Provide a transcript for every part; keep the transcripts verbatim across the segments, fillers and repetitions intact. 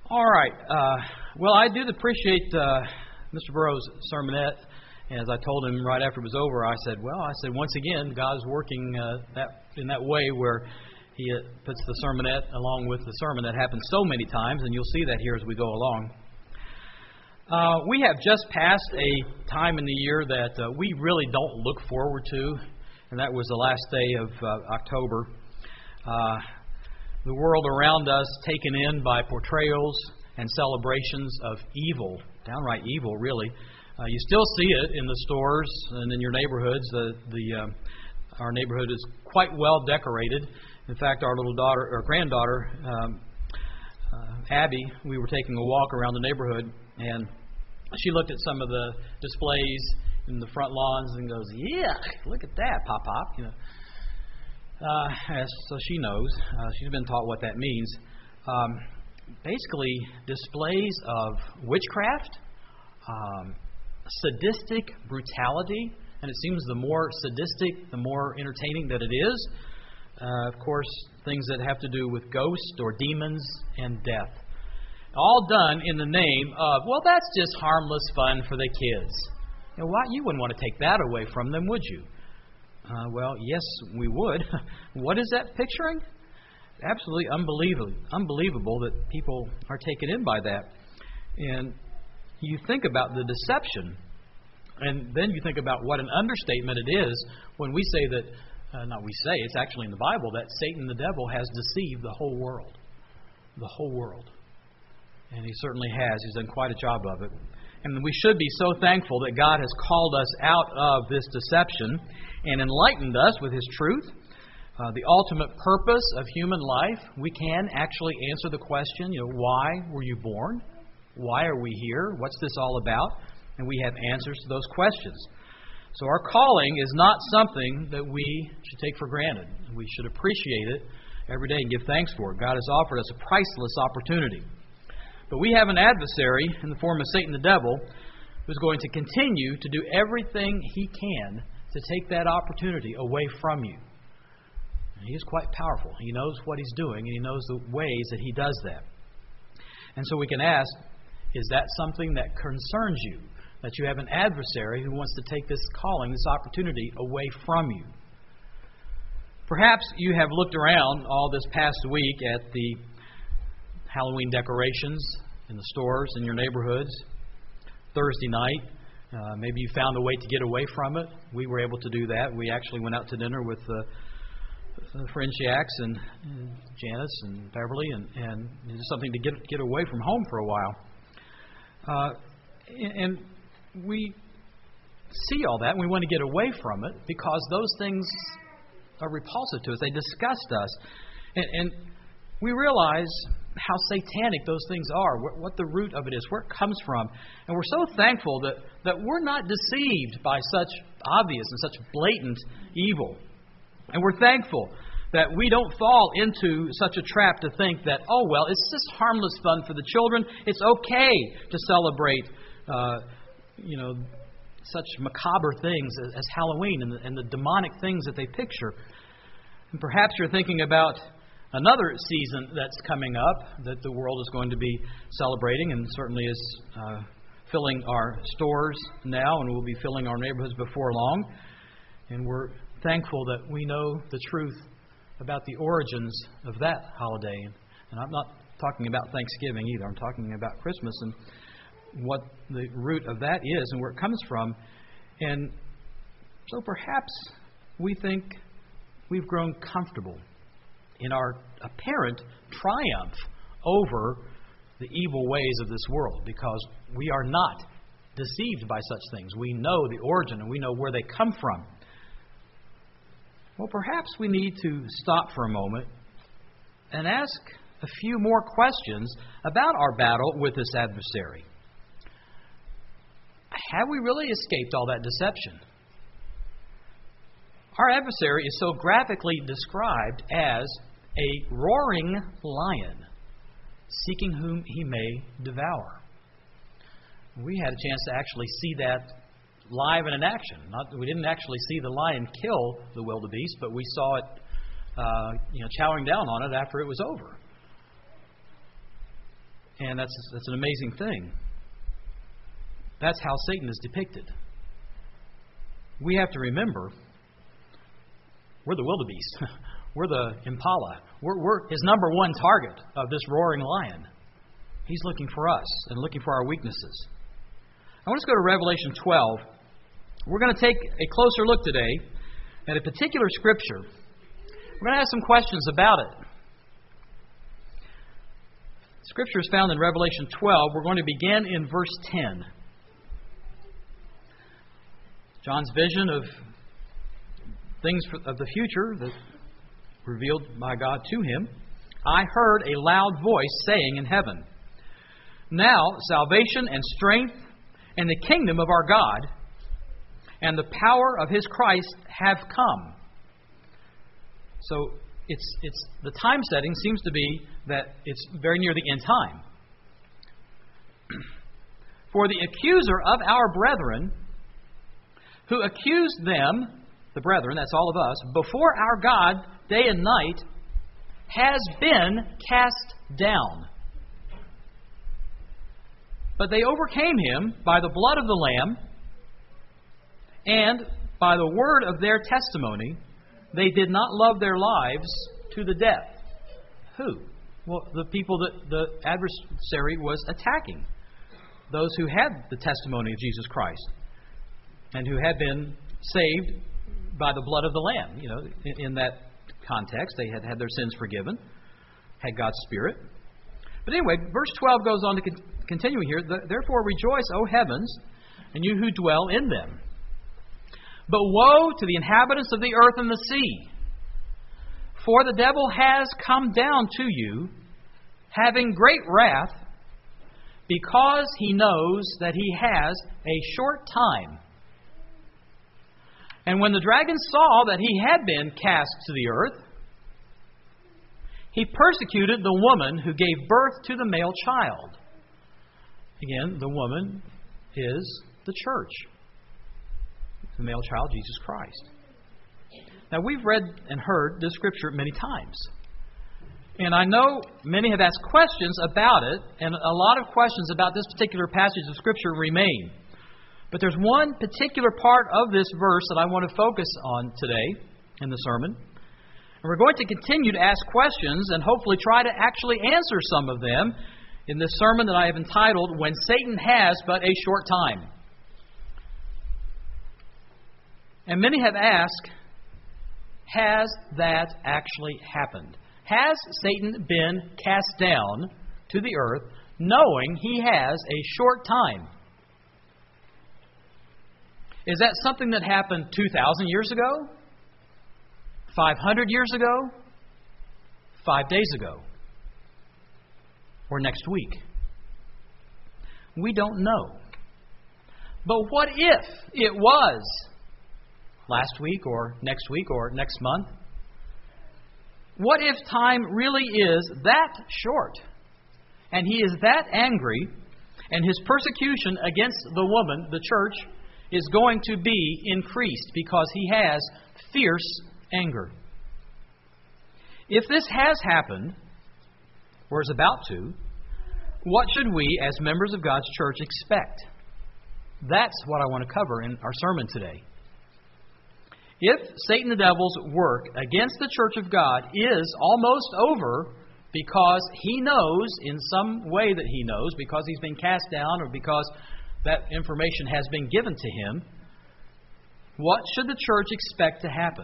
All right. Uh, well, I did appreciate uh, Mister Burrow's sermonette. As I told him right after it was over, I said, well, I said, once again, God's working uh, that in that way where He uh, puts the sermonette along with the sermon. That happens so many times, and you'll see that here as we go along. Uh, we have just passed a time in the year that uh, we really don't look forward to, and that was the last day of uh, October. Uh, the world around us taken in by portrayals and celebrations of evil, downright evil, really. Uh, you still see it in the stores and in your neighborhoods. The the uh, our neighborhood is quite well decorated. In fact, our little daughter or granddaughter, um, uh, Abby, we were taking a walk around the neighborhood, and she looked at some of the displays in the front lawns and goes, "Yeah, look at that, Pop Pop." You know. Uh, so she knows. Uh, she's been taught what that means. Um, basically, displays of witchcraft, um, sadistic brutality, and it seems the more sadistic, the more entertaining that it is. Uh, of course, things that have to do with ghosts or demons and death. All done in the name of, well, that's just harmless fun for the kids. You know, why, you wouldn't want to take that away from them, would you? Uh, well, yes, we would. What is that picturing? Absolutely unbelievable, unbelievable that people are taken in by that. And you think about the deception, and then you think about what an understatement it is when we say that, uh, not we say, it's actually in the Bible, that Satan the devil has deceived the whole world. The whole world. And he certainly has. He's done quite a job of it. And we should be so thankful that God has called us out of this deception and enlightened us with His truth. Uh, the ultimate purpose of human life, we can actually answer the question, you know, why were you born? Why are we here? What's this all about? And we have answers to those questions. So our calling is not something that we should take for granted. We should appreciate it every day and give thanks for it. God has offered us a priceless opportunity. But we have an adversary in the form of Satan the devil who's going to continue to do everything he can to take that opportunity away from you. And he is quite powerful. He knows what he's doing, and he knows the ways that he does that. And so we can ask, is that something that concerns you? That you have an adversary who wants to take this calling, this opportunity away from you? Perhaps you have looked around all this past week at the Halloween decorations in the stores in your neighborhoods. Thursday night, uh, maybe you found a way to get away from it. We were able to do that. We actually went out to dinner with uh, the Frenchiacs and, and Janice and Beverly, and, and did something to get get away from home for a while. Uh, and we see all that, and we want to get away from it because those things are repulsive to us. They disgust us. And, and we realize how satanic those things are, what, what the root of it is, where it comes from. And we're so thankful that, that we're not deceived by such obvious and such blatant evil. And we're thankful that we don't fall into such a trap to think that, oh, well, it's just harmless fun for the children. It's okay to celebrate, uh, you know, such macabre things as, as Halloween and the, and the demonic things that they picture. And perhaps you're thinking about another season that's coming up that the world is going to be celebrating, and certainly is uh, filling our stores now, and will be filling our neighborhoods before long. And we're thankful that we know the truth about the origins of that holiday. And I'm not talking about Thanksgiving either. I'm talking about Christmas and what the root of that is and where it comes from. And so perhaps we think we've grown comfortable in our apparent triumph over the evil ways of this world, because we are not deceived by such things. We know the origin and we know where they come from. Well, perhaps we need to stop for a moment and ask a few more questions about our battle with this adversary. Have we really escaped all that deception? Our adversary is so graphically described as a roaring lion, seeking whom he may devour. We had a chance to actually see that live and in action. Not, we didn't actually see the lion kill the wildebeest, but we saw it, uh, you know, chowing down on it after it was over. And that's, that's an amazing thing. That's how Satan is depicted. We have to remember, we're the wildebeest. We're the impala. We're, we're his number one target of this roaring lion. He's looking for us and looking for our weaknesses. I want us to go to Revelation twelve. We're going to take a closer look today at a particular scripture. We're going to ask some questions about it. Scripture is found in Revelation twelve. We're going to begin in verse ten. John's vision of things of the future that revealed by God to him. I heard a loud voice saying in heaven, "Now salvation and strength and the kingdom of our God and the power of His Christ have come." So it's it's the time setting seems to be that it's very near the end time. "For the accuser of our brethren, who accused them," the brethren, that's all of us, "before our God day and night, has been cast down. But they overcame him by the blood of the Lamb and by the word of their testimony. They did not love their lives to the death." Who? Well, the people that the adversary was attacking. Those who had the testimony of Jesus Christ and who had been saved by the blood of the Lamb. You know, in, in that context, they had had their sins forgiven, had God's Spirit. But anyway, verse twelve goes on to con- continue here. "Therefore rejoice, O heavens, and you who dwell in them. But woe to the inhabitants of the earth and the sea, for the devil has come down to you, having great wrath, because he knows that he has a short time. And when the dragon saw that he had been cast to the earth, he persecuted the woman who gave birth to the male child." Again, the woman is the church. The male child, Jesus Christ. Now, we've read and heard this scripture many times. And I know many have asked questions about it, and a lot of questions about this particular passage of Scripture remain. But there's one particular part of this verse that I want to focus on today in the sermon. And we're going to continue to ask questions and hopefully try to actually answer some of them in this sermon that I have entitled, "When Satan Has But a Short Time." And many have asked, has that actually happened? Has Satan been cast down to the earth knowing he has a short time? Is that something that happened two thousand years ago? five hundred years ago? Five days ago? Or next week? We don't know. But what if it was last week or next week or next month? What if time really is that short and he is that angry and his persecution against the woman, the church, is going to be increased because he has fierce anger? If this has happened, or is about to, what should we as members of God's church expect? That's what I want to cover in our sermon today. If Satan the devil's work against the church of God is almost over because he knows, in some way that he knows, because he's been cast down or because that information has been given to him, what should the church expect to happen?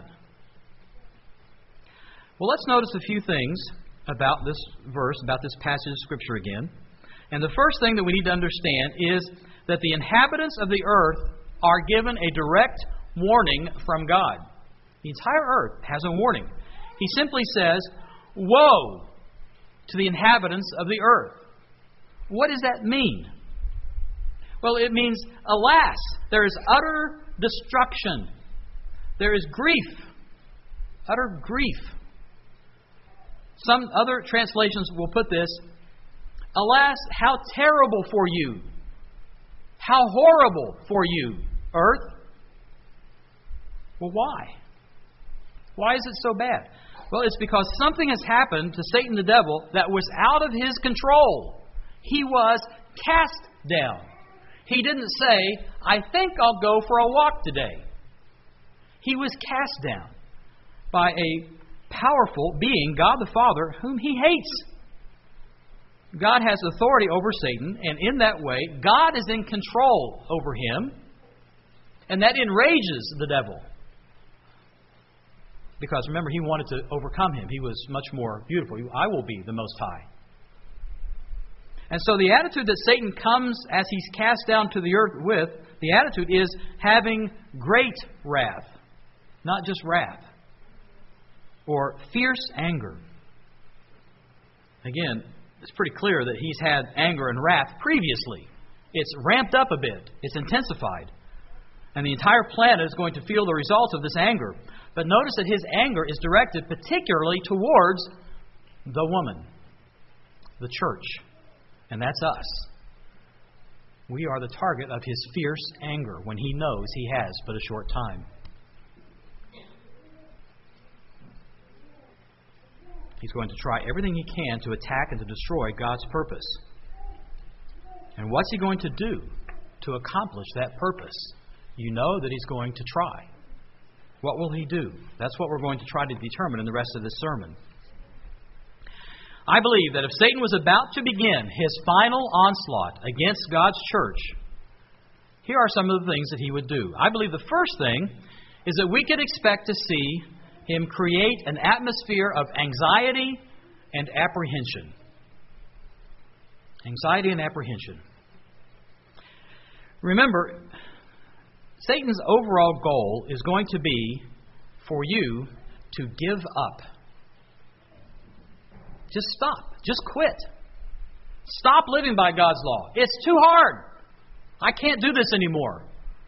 Well, let's notice a few things about this verse, about this passage of Scripture again. And the first thing that we need to understand is that the inhabitants of the earth are given a direct warning from God. The entire earth has a warning. He simply says, "Woe to the inhabitants of the earth." What does that mean? Well, it means, alas, there is utter destruction. There is grief. Utter grief. Some other translations will put this, "Alas, how terrible for you. How horrible for you, earth." Well, why? Why is it so bad? Well, it's because something has happened to Satan the devil that was out of his control. He was cast down. He didn't say, I think I'll go for a walk today. He was cast down by a powerful being, God the Father, whom he hates. God has authority over Satan, and in that way, God is in control over him, and that enrages the devil. Because remember, he wanted to overcome him. He was much more beautiful. I will be the Most High. And so the attitude that Satan comes as he's cast down to the earth with, the attitude is having great wrath. Not just wrath. Or fierce anger. Again, it's pretty clear that he's had anger and wrath previously. It's ramped up a bit. It's intensified. And the entire planet is going to feel the results of this anger. But notice that his anger is directed particularly towards the woman, the church. And that's us. We are the target of his fierce anger when he knows he has but a short time. He's going to try everything he can to attack and to destroy God's purpose. And what's he going to do to accomplish that purpose? You know that he's going to try. What will he do? That's what we're going to try to determine in the rest of this sermon. I believe that if Satan was about to begin his final onslaught against God's church, here are some of the things that he would do. I believe the first thing is that we could expect to see him create an atmosphere of anxiety and apprehension. Anxiety and apprehension. Remember, Satan's overall goal is going to be for you to give up. Just stop. Just quit. Stop living by God's law. It's too hard. I can't do this anymore.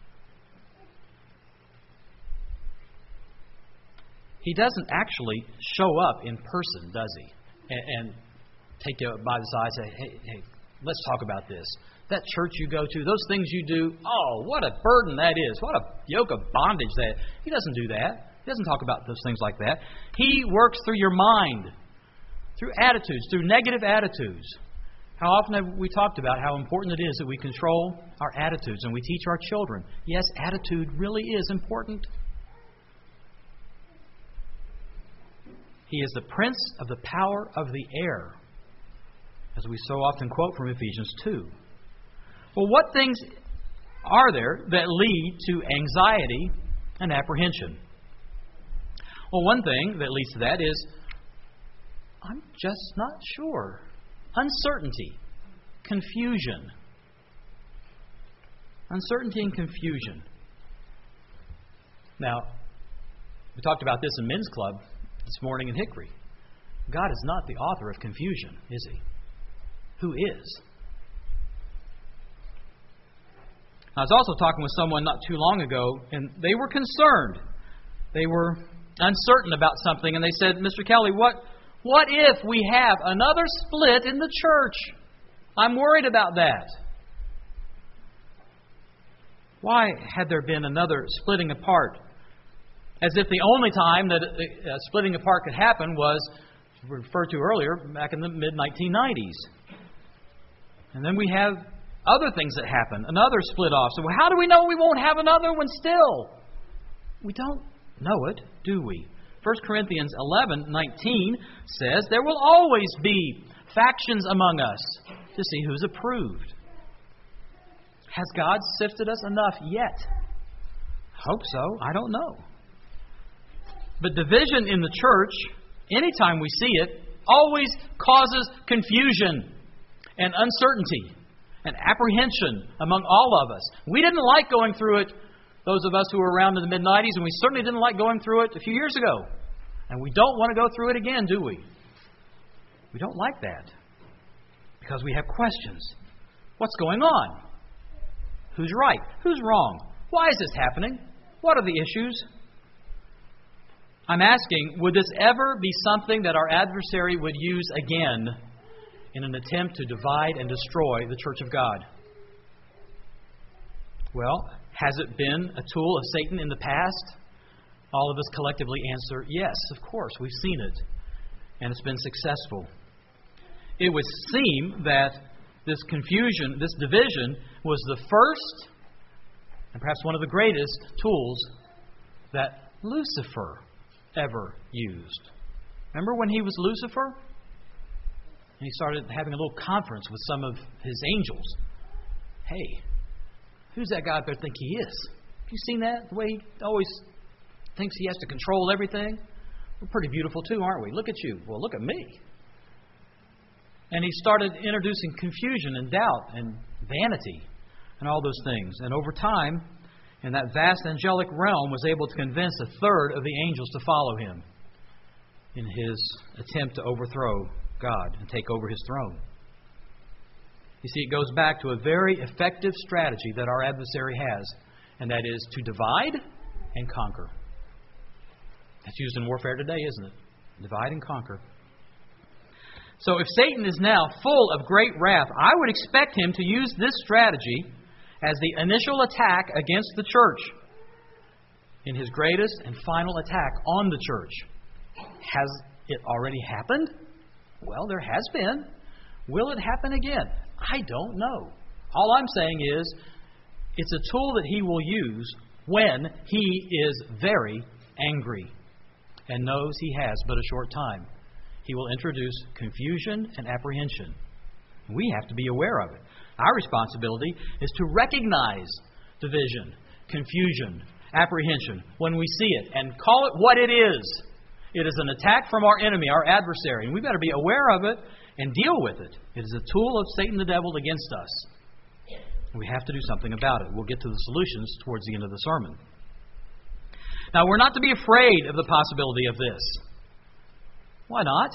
He doesn't actually show up in person, does he? And, and take you by the side and say, hey, hey, let's talk about this. That church you go to, those things you do, oh, what a burden that is. What a yoke of bondage that. He doesn't do that. He doesn't talk about those things like that. He works through your mind, through attitudes, through negative attitudes. How often have we talked about how important it is that we control our attitudes and we teach our children? Yes, attitude really is important. He is the prince of the power of the air, as we so often quote from Ephesians two. Well, what things are there that lead to anxiety and apprehension? Well, one thing that leads to that is, I'm just not sure. Uncertainty, confusion. Uncertainty and confusion. Now, we talked about this in Men's Club this morning in Hickory. God is not the author of confusion, is he? Who is? I was also talking with someone not too long ago, and they were concerned. They were uncertain about something, and they said, Mister Kelly, what, what if we have another split in the church? I'm worried about that. Why had there been another splitting apart? As if the only time that a splitting apart could happen was referred to earlier, back in the mid nineteen nineties. And then we have other things that happen, another split off. So how do we know we won't have another one still? We don't know it, do we? First Corinthians eleven nineteen says there will always be factions among us to see who's approved. Has God sifted us enough yet? Hope so. I don't know. But division in the church, anytime we see it, always causes confusion and uncertainty and apprehension among all of us. We didn't like going through it, those of us who were around in the mid nineties, and we certainly didn't like going through it a few years ago. And we don't want to go through it again, do we? We don't like that because we have questions. What's going on? Who's right? Who's wrong? Why is this happening? What are the issues? I'm asking, would this ever be something that our adversary would use again in an attempt to divide and destroy the Church of God? Well, has it been a tool of Satan in the past? All of us collectively answer, yes, of course, we've seen it. And it's been successful. It would seem that this confusion, this division, was the first and perhaps one of the greatest tools that Lucifer ever used. Remember when he was Lucifer? And he started having a little conference with some of his angels. Hey, who's that guy up there think he is? Have you seen that? The way he always thinks he has to control everything? We're pretty beautiful too, aren't we? Look at you. Well, look at me. And he started introducing confusion and doubt and vanity and all those things. And over time, in that vast angelic realm, was able to convince a third of the angels to follow him in his attempt to overthrow God and take over his throne. You see, it goes back to a very effective strategy that our adversary has, and that is to divide and conquer. That's used in warfare today, isn't it? Divide and conquer. So if Satan is now full of great wrath, I would expect him to use this strategy as the initial attack against the church, in his greatest and final attack on the church. Has it already happened? Well, there has been. Will it happen again? I don't know. All I'm saying is, it's a tool that he will use when he is very angry and knows he has but a short time. He will introduce confusion and apprehension. We have to be aware of it. Our responsibility is to recognize division, confusion, apprehension when we see it and call it what it is. It is an attack from our enemy, our adversary, and we've got to be aware of it and deal with it. It is a tool of Satan the devil against us. We have to do something about it. We'll get to the solutions towards the end of the sermon. Now, we're not to be afraid of the possibility of this. Why not?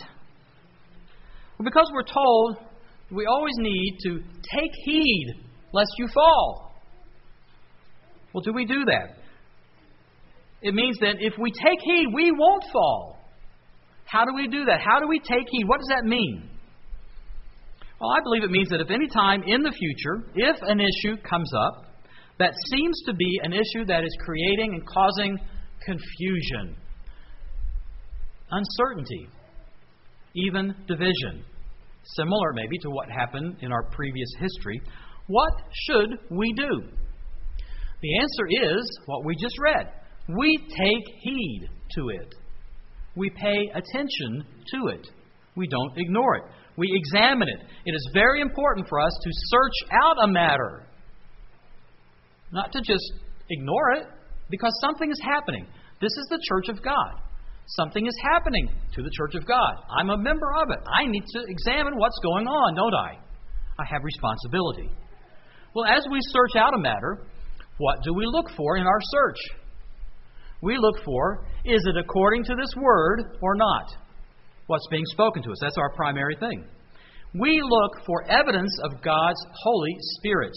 Well, because we're told we always need to take heed lest you fall. Well, do we do that? It means that if we take heed, we won't fall. How do we do that? How do we take heed? What does that mean? Well, I believe it means that if any time in the future, if an issue comes up that seems to be an issue that is creating and causing confusion, uncertainty, even division, similar maybe to what happened in our previous history, what should we do? The answer is what we just read. We take heed to it. We pay attention to it. We don't ignore it. We examine it. It is very important for us to search out a matter. Not to just ignore it, because something is happening. This is the church of God. Something is happening to the church of God. I'm a member of it. I need to examine what's going on, don't I? I have responsibility. Well, as we search out a matter, what do we look for in our search? We look for, is it according to this word or not? What's being spoken to us. That's our primary thing. We look for evidence of God's Holy Spirit.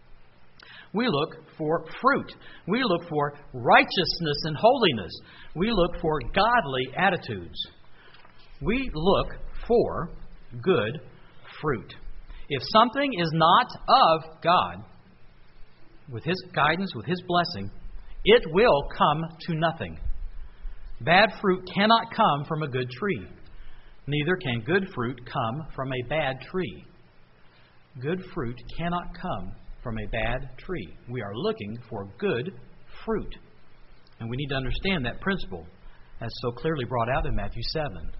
We look for fruit. We look for righteousness and holiness. We look for godly attitudes. We look for good fruit. If something is not of God, with His guidance, with His blessing, it will come to nothing. Bad fruit cannot come from a good tree. Neither can good fruit come from a bad tree. Good fruit cannot come from a bad tree. We are looking for good fruit. And we need to understand that principle as so clearly brought out in Matthew seven.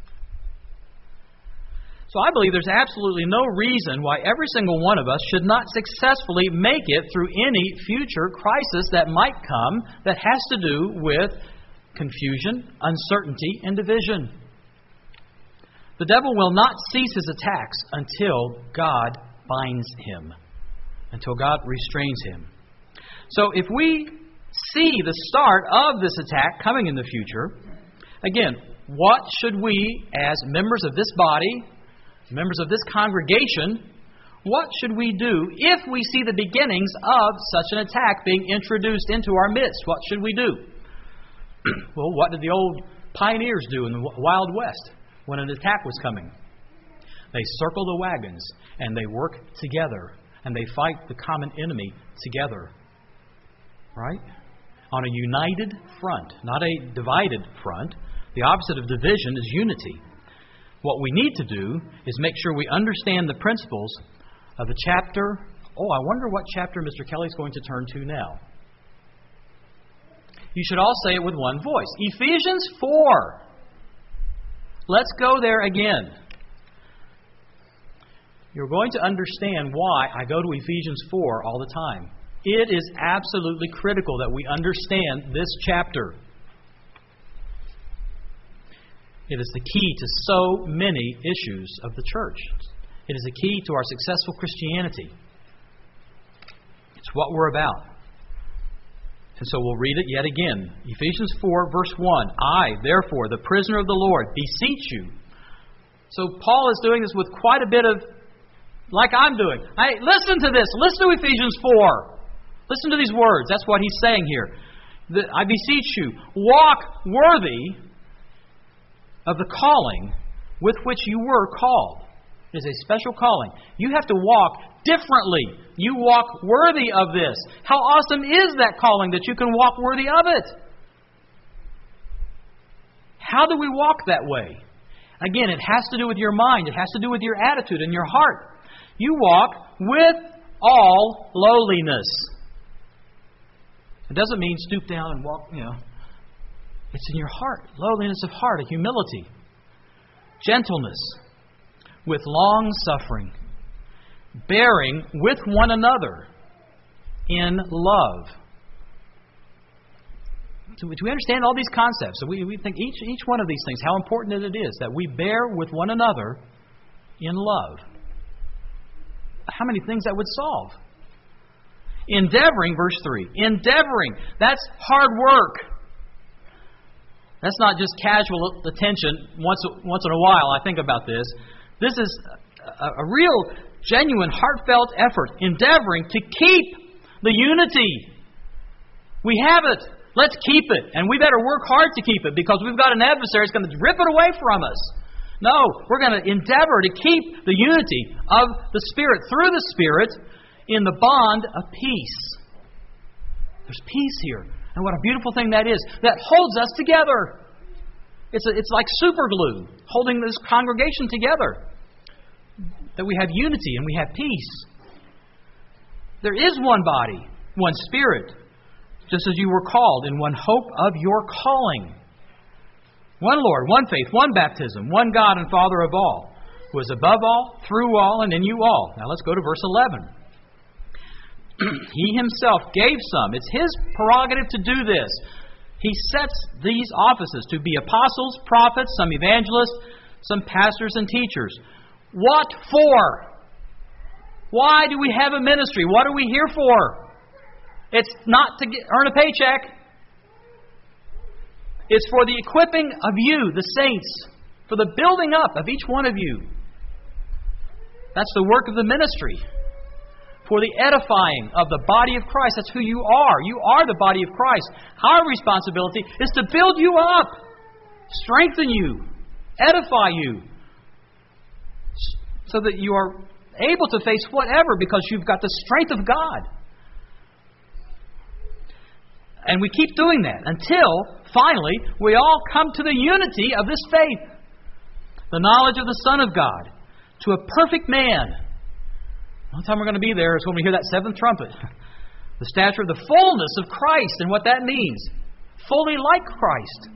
So I believe there's absolutely no reason why every single one of us should not successfully make it through any future crisis that might come that has to do with confusion, uncertainty, and division. The devil will not cease his attacks until God binds him, until God restrains him. So if we see the start of this attack coming in the future, again, what should we, as members of this body, members of this congregation, what should we do if we see the beginnings of such an attack being introduced into our midst? What should we do? Well, what did the old pioneers do in the Wild West when an attack was coming? They circle the wagons and they work together and they fight the common enemy together. Right? On a united front, not a divided front. The opposite of division is unity. What we need to do is make sure we understand the principles of the chapter. Oh, I wonder what chapter Mister Kelly's going to turn to now. You should all say it with one voice. Ephesians four. Let's go there again. You're going to understand why I go to Ephesians four all the time. It is absolutely critical that we understand this chapter. It is the key to so many issues of the church. It is the key to our successful Christianity. It's what we're about. And so we'll read it yet again. Ephesians four, verse one. I, therefore, the prisoner of the Lord, beseech you. So Paul is doing this with quite a bit of, like I'm doing. Hey, listen to this. Listen to Ephesians four. Listen to these words. That's what he's saying here. The, I beseech you, walk worthy of the calling with which you were called. It is a special calling. You have to walk differently. You walk worthy of this. How awesome is that calling that you can walk worthy of it? How do we walk that way? Again, it has to do with your mind. It has to do with your attitude and your heart. You walk with all lowliness. It doesn't mean stoop down and walk, you know. It's in your heart. Lowliness of heart, a humility. Gentleness. With long suffering. Bearing with one another in love. Do we, do we understand all these concepts? So we, we think each, each one of these things, how important it is that we bear with one another in love. How many things that would solve? Endeavoring, verse three. Endeavoring. That's hard work. That's not just casual attention once, once in a while. I think about this. This is a, a real, genuine, heartfelt effort. Endeavoring to keep the unity. We have it. Let's keep it. And we better work hard to keep it because we've got an adversary that's going to rip it away from us. No, we're going to endeavor to keep the unity of the Spirit, through the Spirit, in the bond of peace. There's peace here. And what a beautiful thing that is. That holds us together. It's, a, it's like super glue, holding this congregation together. That we have unity and we have peace. There is one body, one Spirit, just as you were called, in one hope of your calling. One Lord, one faith, one baptism, one God and Father of all, who is above all, through all, and in you all. Now let's go to verse eleven. He himself gave some. It's his prerogative to do this. He sets these offices to be apostles, prophets, some evangelists, some pastors and teachers. What for? Why do we have a ministry? What are we here for? It's not to get, earn a paycheck. It's for the equipping of you, the saints, for the building up of each one of you. That's the work of the ministry. For the edifying of the body of Christ. That's who you are. You are the body of Christ. Our responsibility is to build you up, strengthen you, edify you, so that you are able to face whatever because you've got the strength of God. And we keep doing that until, finally, we all come to the unity of this faith. The knowledge of the Son of God. To a perfect man. The only time we're going to be there is when we hear that seventh trumpet. The stature of the fullness of Christ and what that means. Fully like Christ.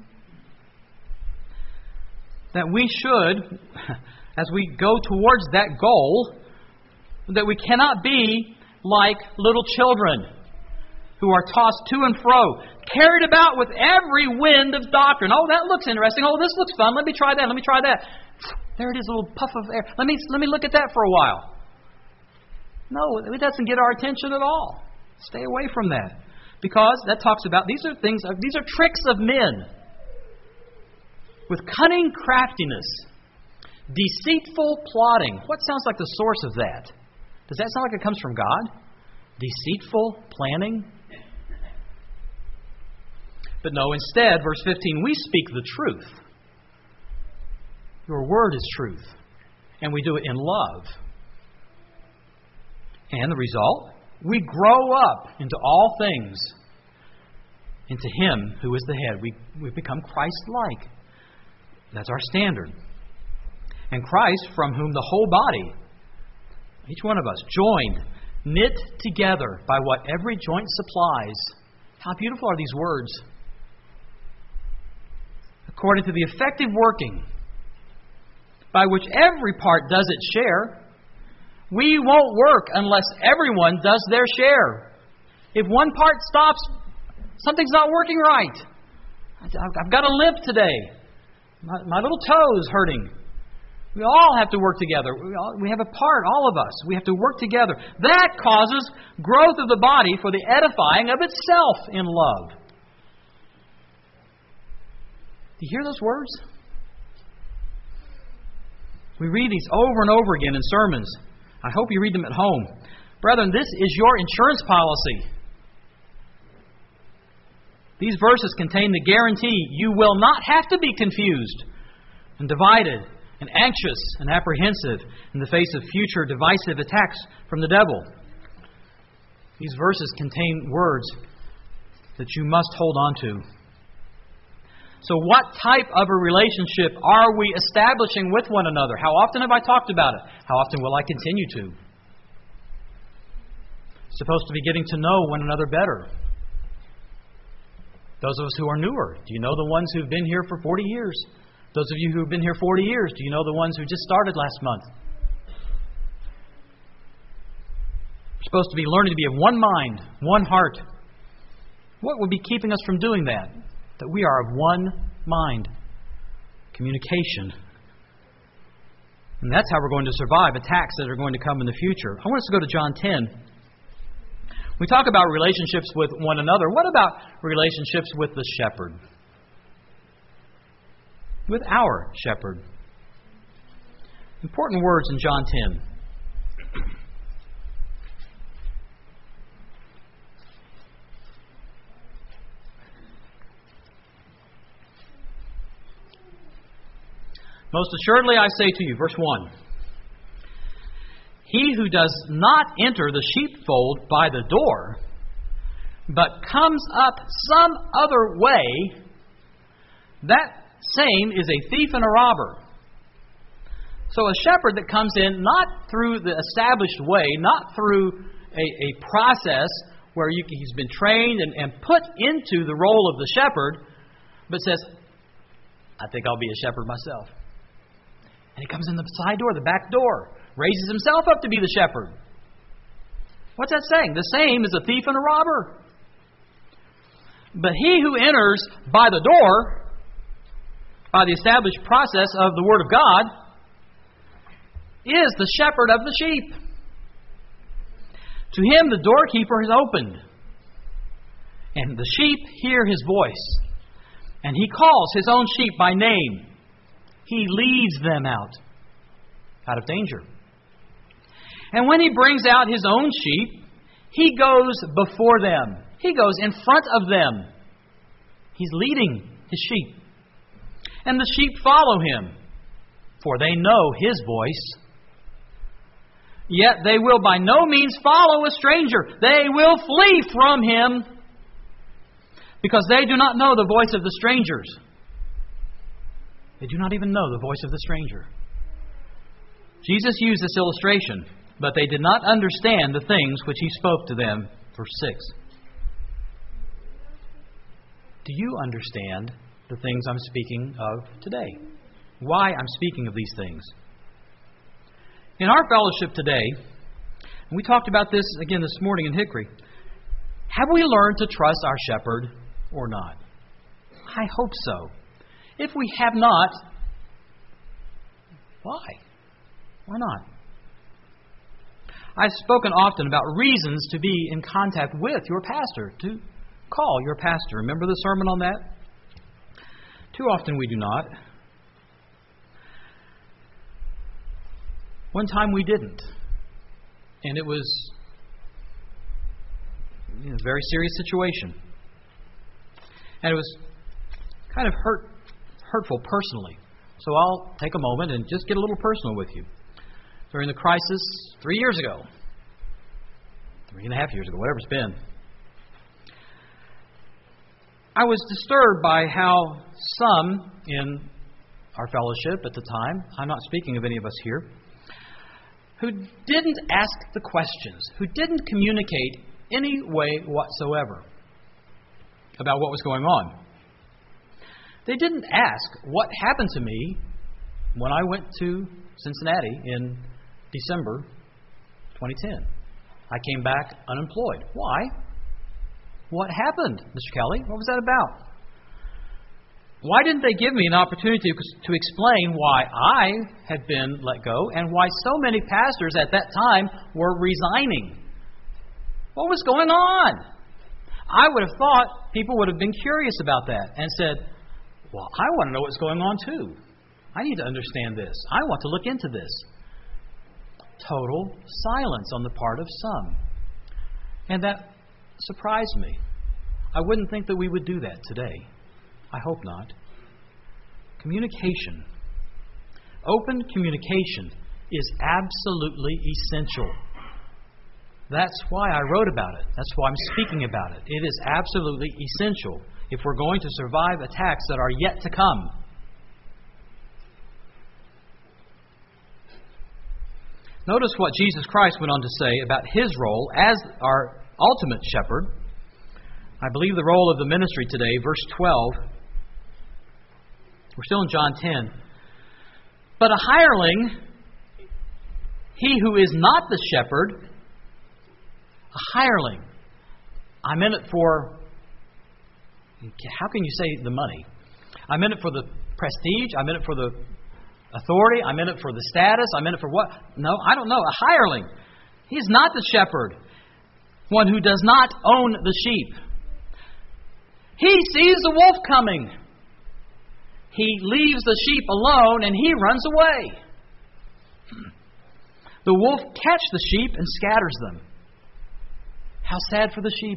That we should, as we go towards that goal, that we cannot be like little children who are tossed to and fro, carried about with every wind of doctrine. Oh, that looks interesting. Oh, this looks fun. Let me try that. Let me try that. There it is, a little puff of air. Let me let me look at that for a while. No, it doesn't get our attention at all. Stay away from that. Because that talks about, these are things, these are tricks of men. With cunning craftiness, deceitful plotting. What sounds like the source of that? Does that sound like it comes from God? Deceitful planning? But no, instead, verse fifteen, we speak the truth. Your word is truth. And we do it in love. And the result? We grow up into all things. Into Him who is the head. We, we become Christ-like. That's our standard. And Christ, from whom the whole body, Each one of us, joined, knit together by what every joint supplies. How beautiful are these words? According to the effective working by which every part does its share. We won't work unless everyone does their share. If one part stops, something's not working right. I've got a limp today. My, my little toe is hurting. We all have to work together. We, all, we have a part, all of us. We have to work together. That causes growth of the body for the edifying of itself in love. Do you hear those words? We read these over and over again in sermons. I hope you read them at home. Brethren, this is your insurance policy. These verses contain the guarantee you will not have to be confused and divided and anxious and apprehensive in the face of future divisive attacks from the devil. These verses contain words that you must hold on to. So what type of a relationship are we establishing with one another? How often have I talked about it? How often will I continue to? It's supposed to be getting to know one another better. Those of us who are newer, do you know the ones who've been here for forty years? Those of you who have been here forty years, do you know the ones who just started last month? We're supposed to be learning to be of one mind, one heart. What would be keeping us from doing that? That we are of one mind. Communication. And that's how we're going to survive attacks that are going to come in the future. I want us to go to John ten. We talk about relationships with one another. What about relationships with the shepherd? With our shepherd. Important words in John ten. Most assuredly I say to you, verse one, he who does not enter the sheepfold by the door, but comes up some other way, that same is a thief and a robber. So a shepherd that comes in not through the established way, not through a, a process where you, he's been trained and, and put into the role of the shepherd, but says, I think I'll be a shepherd myself. And he comes in the side door, the back door, raises himself up to be the shepherd. What's that saying? The same is a thief and a robber. But he who enters by the door, by the established process of the Word of God, is the shepherd of the sheep. To him the doorkeeper is opened, and the sheep hear his voice, and he calls his own sheep by name. He leads them out, out of danger. And when he brings out his own sheep, he goes before them. He goes in front of them. He's leading his sheep. And the sheep follow him, for they know his voice. Yet they will by no means follow a stranger. They will flee from him, because they do not know the voice of the strangers. They do not even know the voice of the stranger. Jesus used this illustration, but they did not understand the things which he spoke to them. Verse six. Do you understand the things I'm speaking of today? Why I'm speaking of these things? In our fellowship today, and we talked about this again this morning in Hickory, have we learned to trust our shepherd or not? I hope so. If we have not, why? Why not? I've spoken often about reasons to be in contact with your pastor, to call your pastor. Remember the sermon on that? Too often we do not. One time we didn't. And it was you know, a very serious situation. And it was kind of hurt, hurtful personally. So I'll take a moment and just get a little personal with you. During the crisis three years ago, three and a half years ago, whatever it's been, I was disturbed by how some in our fellowship at the time, I'm not speaking of any of us here, who didn't ask the questions, who didn't communicate any way whatsoever about what was going on. They didn't ask what happened to me when I went to Cincinnati in December twenty ten. I came back unemployed. Why? What happened, Mister Kelly? What was that about? Why didn't they give me an opportunity to explain why I had been let go and why so many pastors at that time were resigning? What was going on? I would have thought people would have been curious about that and said, well, I want to know what's going on too. I need to understand this. I want to look into this. Total silence on the part of some. And that surprised me. I wouldn't think that we would do that today. I hope not. Communication. Open communication is absolutely essential. That's why I wrote about it. That's why I'm speaking about it. It is absolutely essential if we're going to survive attacks that are yet to come. Notice what Jesus Christ went on to say about His role as our ultimate shepherd. I believe the role of the ministry today, verse twelve. We're still in John ten. But a hireling, he who is not the shepherd, a hireling. I'm in it for, how can you say the money? I'm in it for the prestige. I'm in it for the authority. I'm in it for the status. I'm in it for what? No, I don't know. A hireling. He's not the shepherd. One who does not own the sheep. He sees the wolf coming. He leaves the sheep alone and he runs away. The wolf catches the sheep and scatters them. How sad for the sheep.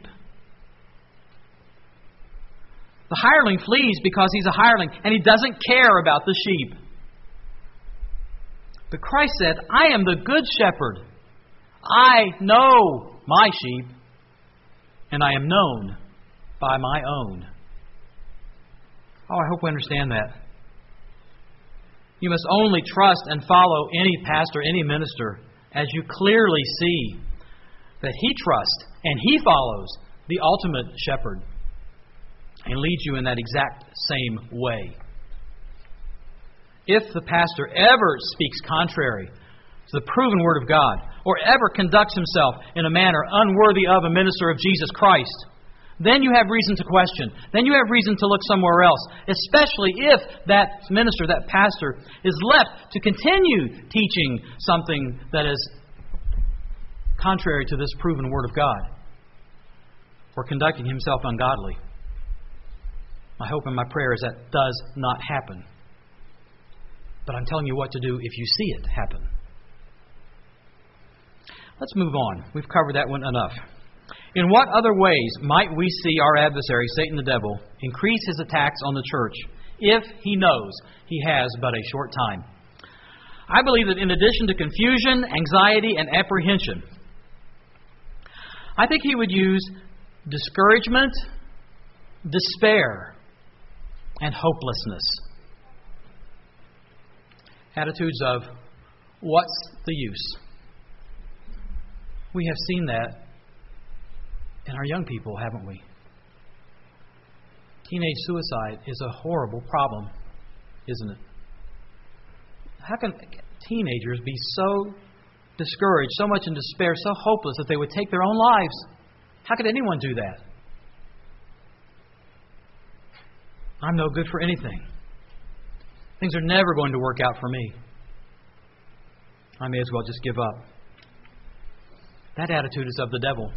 The hireling flees because he's a hireling and he doesn't care about the sheep. But Christ said, I am the good shepherd. I know my sheep and I am known by my own. Oh, I hope we understand that. You must only trust and follow any pastor, any minister, as you clearly see that he trusts and he follows the ultimate shepherd and leads you in that exact same way. If the pastor ever speaks contrary to the proven Word of God, or ever conducts himself in a manner unworthy of a minister of Jesus Christ, then you have reason to question. Then you have reason to look somewhere else, especially if that minister, that pastor, is left to continue teaching something that is contrary to this proven Word of God, or conducting himself ungodly. My hope and my prayer is that does not happen. But I'm telling you what to do if you see it happen. Let's move on. We've covered that one enough. In what other ways might we see our adversary, Satan the devil, increase his attacks on the church if he knows he has but a short time? I believe that in addition to confusion, anxiety, and apprehension, I think he would use discouragement, despair, and hopelessness. Attitudes of, what's the use? We have seen that in our young people, haven't we? Teenage suicide is a horrible problem, isn't it? How can teenagers be so discouraged, so much in despair, so hopeless that they would take their own lives? How could anyone do that? I'm no good for anything. Things are never going to work out for me. I may as well just give up. That attitude is of the devil.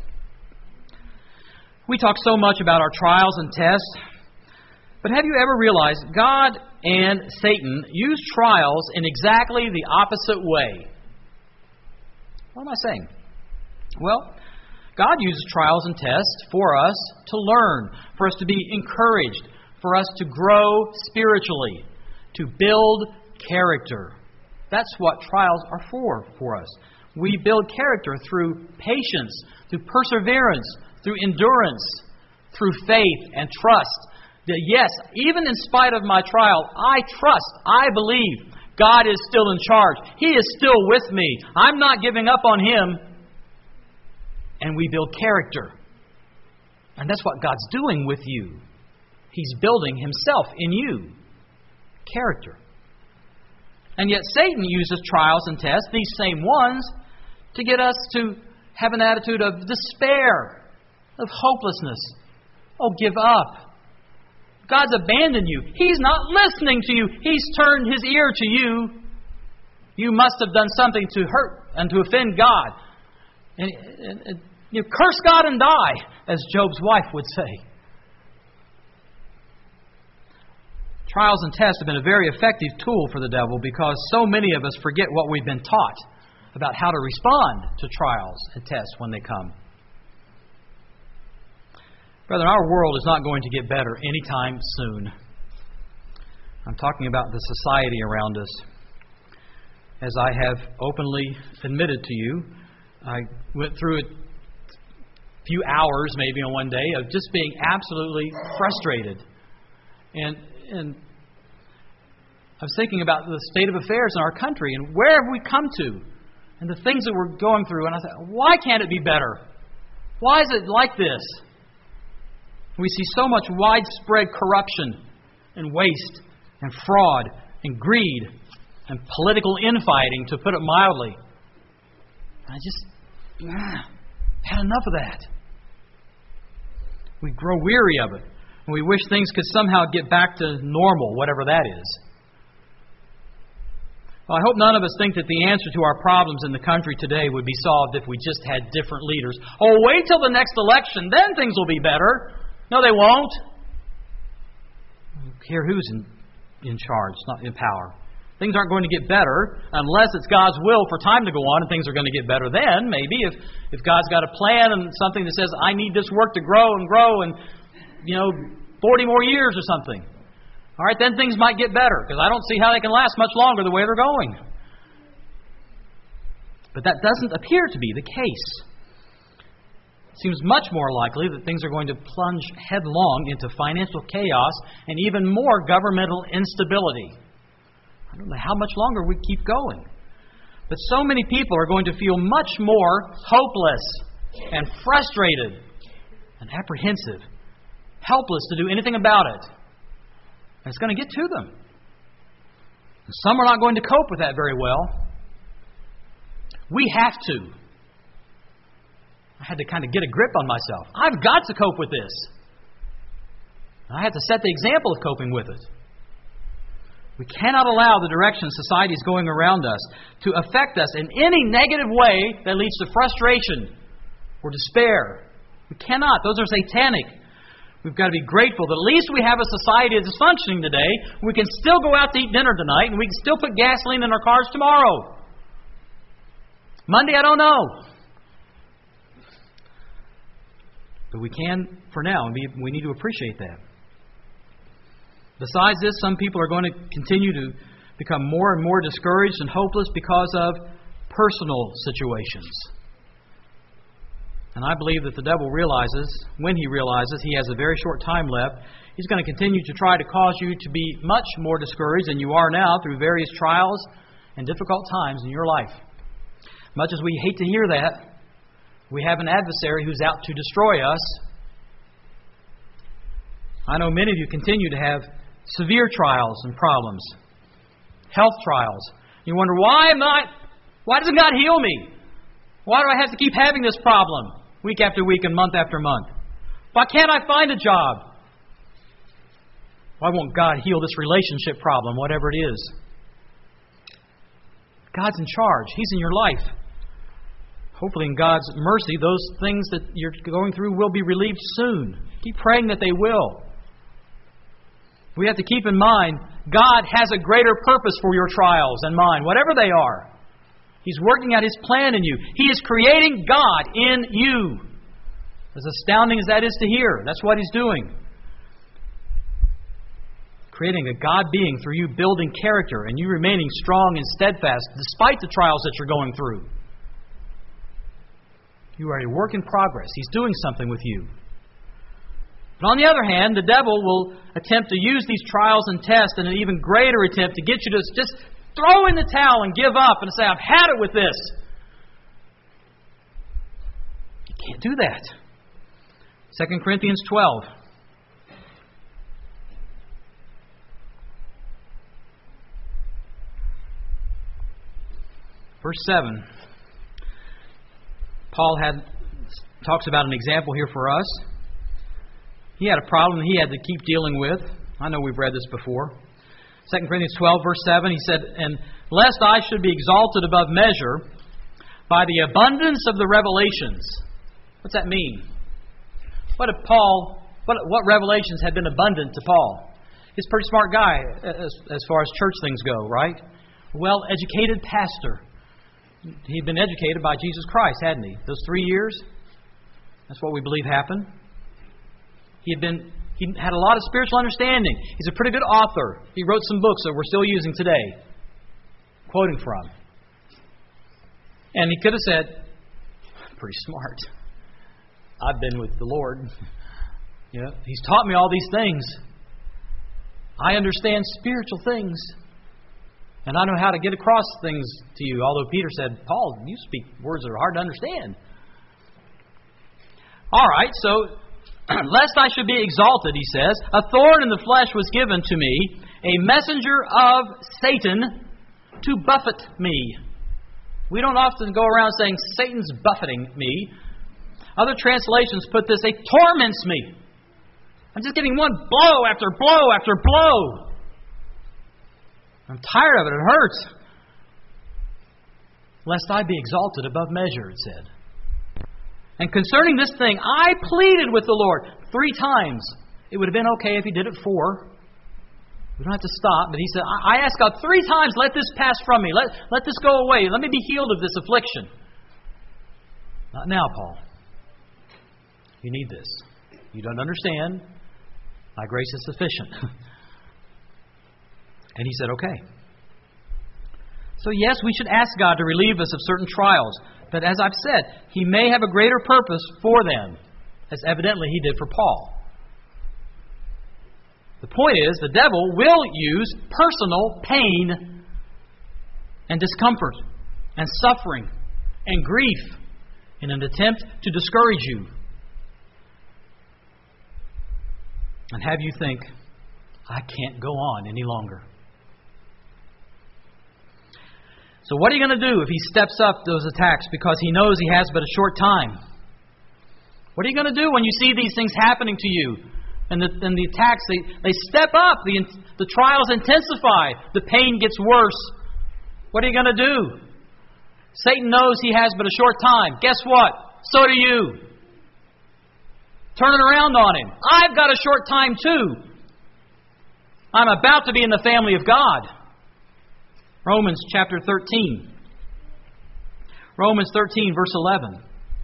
We talk so much about our trials and tests, but have you ever realized God and Satan use trials in exactly the opposite way? What am I saying? Well, God uses trials and tests for us to learn, for us to be encouraged, for us to grow spiritually, to build character. That's what trials are for for us. We build character through patience, through perseverance, through endurance, through faith and trust. That yes, even in spite of my trial, I trust, I believe God is still in charge. He is still with me. I'm not giving up on Him. And we build character. And that's what God's doing with you. He's building Himself in you. Character. And yet Satan uses trials and tests, these same ones, to get us to have an attitude of despair, of hopelessness. Oh, give up. God's abandoned you. He's not listening to you. He's turned His ear to you. You must have done something to hurt and to offend God. And, and, and you curse God and die, as Job's wife would say. Trials and tests have been a very effective tool for the devil because so many of us forget what we've been taught about how to respond to trials and tests when they come. Brethren, our world is not going to get better anytime soon. I'm talking about the society around us. As I have openly admitted to you, I went through a few hours maybe on one day of just being absolutely frustrated. And and I was thinking about the state of affairs in our country and where have we come to and the things that we're going through. And I thought, why can't it be better? Why is it like this? We see so much widespread corruption and waste and fraud and greed and political infighting, to put it mildly. I just ah, had enough of that. We grow weary of it. And we wish things could somehow get back to normal, whatever that is. Well, I hope none of us think that the answer to our problems in the country today would be solved if we just had different leaders. Oh, wait till the next election, then things will be better. No, they won't. I don't care who's in, in charge, not in power. Things aren't going to get better unless it's God's will for time to go on and things are going to get better then, maybe. If, if God's got a plan and something that says, I need this work to grow and grow and, you know, forty more years or something. All right, then things might get better because I don't see how they can last much longer the way they're going. But that doesn't appear to be the case. It seems much more likely that things are going to plunge headlong into financial chaos and even more governmental instability. I don't know how much longer we keep going. But so many people are going to feel much more hopeless and frustrated and apprehensive, helpless to do anything about it. And it's going to get to them. And some are not going to cope with that very well. We have to. I had to kind of get a grip on myself. I've got to cope with this. I have to set the example of coping with it. We cannot allow the direction society is going around us to affect us in any negative way that leads to frustration or despair. We cannot. Those are satanic. We've got to be grateful that at least we have a society that's functioning today. We can still go out to eat dinner tonight, and we can still put gasoline in our cars tomorrow. Monday, I don't know. But we can for now, and we, we need to appreciate that. Besides this, some people are going to continue to become more and more discouraged and hopeless because of personal situations. And I believe that the devil realizes, when he realizes he has a very short time left, he's going to continue to try to cause you to be much more discouraged than you are now through various trials and difficult times in your life. Much as we hate to hear that, we have an adversary who's out to destroy us. I know many of you continue to have severe trials and problems, health trials. You wonder, why am I, why doesn't God heal me? Why do I have to keep having this problem week after week and month after month? Why can't I find a job? Why won't God heal this relationship problem, whatever it is? God's in charge. He's in your life. Hopefully in God's mercy, those things that you're going through will be relieved soon. Keep praying that they will. We have to keep in mind, God has a greater purpose for your trials than mine, whatever they are. He's working out His plan in you. He is creating God in you. As astounding as that is to hear, that's what He's doing. Creating a God being through you, building character, and you remaining strong and steadfast despite the trials that you're going through. You are a work in progress. He's doing something with you. But on the other hand, the devil will attempt to use these trials and tests in an even greater attempt to get you to just throw in the towel and give up and say, I've had it with this. You can't do that. Second Corinthians twelve. Verse seven. Paul had talks about an example here for us. He had a problem he had to keep dealing with. I know we've read this before. Second Corinthians twelve, verse seven, he said, And lest I should be exalted above measure by the abundance of the revelations. What's that mean? What did Paul, what, what revelations had been abundant to Paul? He's a pretty smart guy as, as far as church things go, right? Well-educated pastor. He'd been educated by Jesus Christ, hadn't he? Those three years? That's what we believe happened. He had been, he had a lot of spiritual understanding. He's a pretty good author. He wrote some books that we're still using today, quoting from. And he could have said, pretty smart. I've been with the Lord. You know, He's taught me all these things. I understand spiritual things. And I know how to get across things to you. Although Peter said, Paul, you speak words that are hard to understand. All right, so lest I should be exalted, he says, a thorn in the flesh was given to me, a messenger of Satan to buffet me. We don't often go around saying, Satan's buffeting me. Other translations put this, it torments me. I'm just getting one blow after blow after blow. I'm tired of it. It hurts. Lest I be exalted above measure, it said. And concerning this thing, I pleaded with the Lord three times. It would have been okay if he did it four. We don't have to stop. But he said, I asked God three times, let this pass from me. Let, let this go away. Let me be healed of this affliction. Not now, Paul. You need this. You don't understand. My grace is sufficient. And he said, okay. So yes, we should ask God to relieve us of certain trials. But as I've said, He may have a greater purpose for them, as evidently He did for Paul. The point is, the devil will use personal pain and discomfort and suffering and grief in an attempt to discourage you and have you think, I can't go on any longer. So what are you going to do if he steps up those attacks because he knows he has but a short time? What are you going to do when you see these things happening to you? And the, and the attacks, they, they step up. The, the trials intensify. The pain gets worse. What are you going to do? Satan knows he has but a short time. Guess what? So do you. Turn it around on him. I've got a short time too. I'm about to be in the family of God. Romans chapter thirteen. Romans thirteen, verse eleven.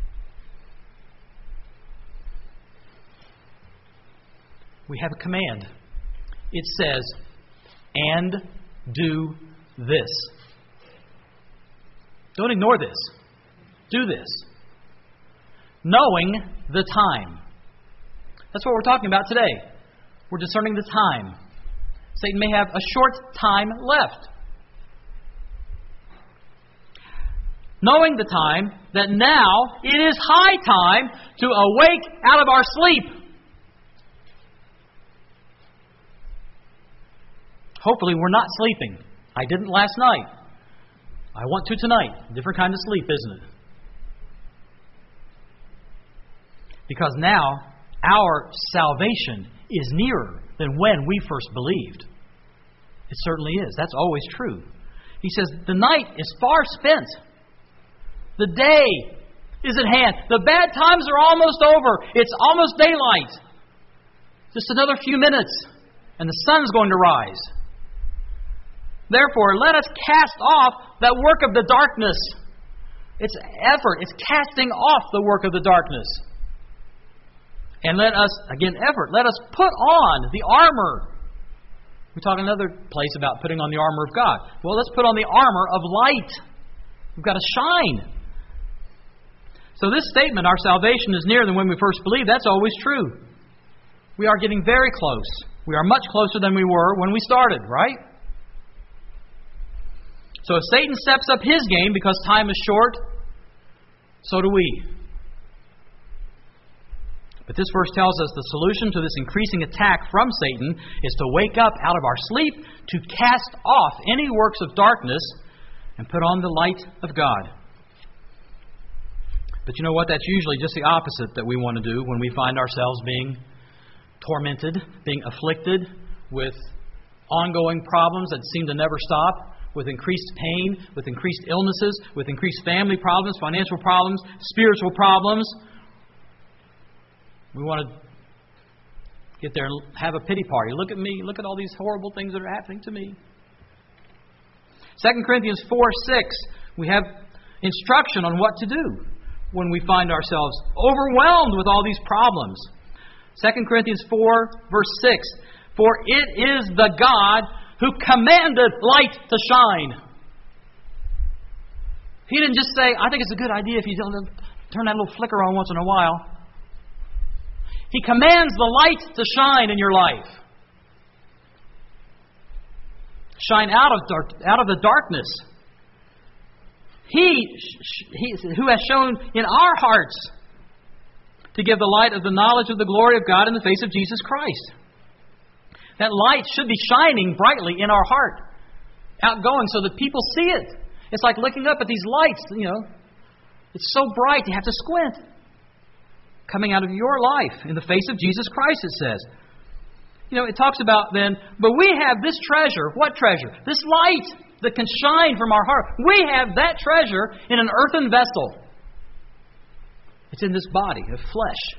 We have a command. It says, and do this. Don't ignore this. Do this. Knowing the time. That's what we're talking about today. We're discerning the time. Satan may have a short time left. Knowing the time that now it is high time to awake out of our sleep. Hopefully we're not sleeping. I didn't last night. I want to tonight. Different kind of sleep, isn't it? Because now our salvation is nearer than when we first believed. It certainly is. That's always true. He says, the night is far spent. The day is at hand. The bad times are almost over. It's almost daylight. Just another few minutes, and the sun's going to rise. Therefore, let us cast off that work of the darkness. It's effort. It's casting off the work of the darkness. And let us, again, effort, let us put on the armor. We talk another place about putting on the armor of God. Well, let's put on the armor of light. We've got to shine. So this statement, our salvation is nearer than when we first believed, that's always true. We are getting very close. We are much closer than we were when we started, right? So if Satan steps up his game because time is short, so do we. But this verse tells us the solution to this increasing attack from Satan is to wake up out of our sleep, to cast off any works of darkness, and put on the light of God. But you know what? That's usually just the opposite that we want to do when we find ourselves being tormented, being afflicted with ongoing problems that seem to never stop, with increased pain, with increased illnesses, with increased family problems, financial problems, spiritual problems. We want to get there and have a pity party. Look at me. Look at all these horrible things that are happening to me. Second Corinthians four six, we have instruction on what to do when we find ourselves overwhelmed with all these problems. Second Corinthians four, verse six, for it is the God who commanded light to shine. He didn't just say, I think it's a good idea if you don't turn that little flicker on once in a while. He commands the light to shine in your life. Shine out of dark, out of the darkness. He, he who has shown in our hearts to give the light of the knowledge of the glory of God in the face of Jesus Christ. That light should be shining brightly in our heart, outgoing so that people see it. It's like looking up at these lights, you know. It's so bright you have to squint. Coming out of your life in the face of Jesus Christ, it says. You know, it talks about then, but we have this treasure. What treasure? This light that can shine from our heart. We have that treasure in an earthen vessel. It's in this body of flesh.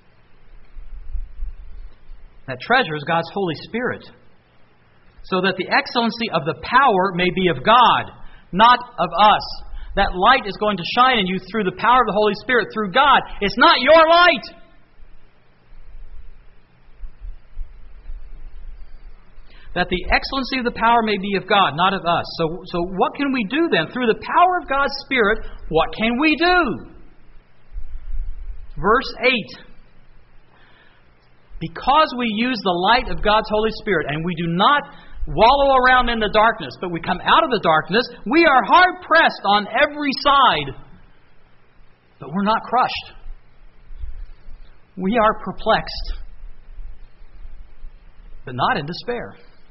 That treasure is God's Holy Spirit. So that the excellency of the power may be of God, not of us. That light is going to shine in you through the power of the Holy Spirit, through God. It's not your light. That the excellency of the power may be of God, not of us. So, so what can we do then? Through the power of God's Spirit, what can we do? Verse eight. Because we use the light of God's Holy Spirit and we do not wallow around in the darkness, but we come out of the darkness, we are hard-pressed on every side, but we're not crushed. We are perplexed, but not in despair.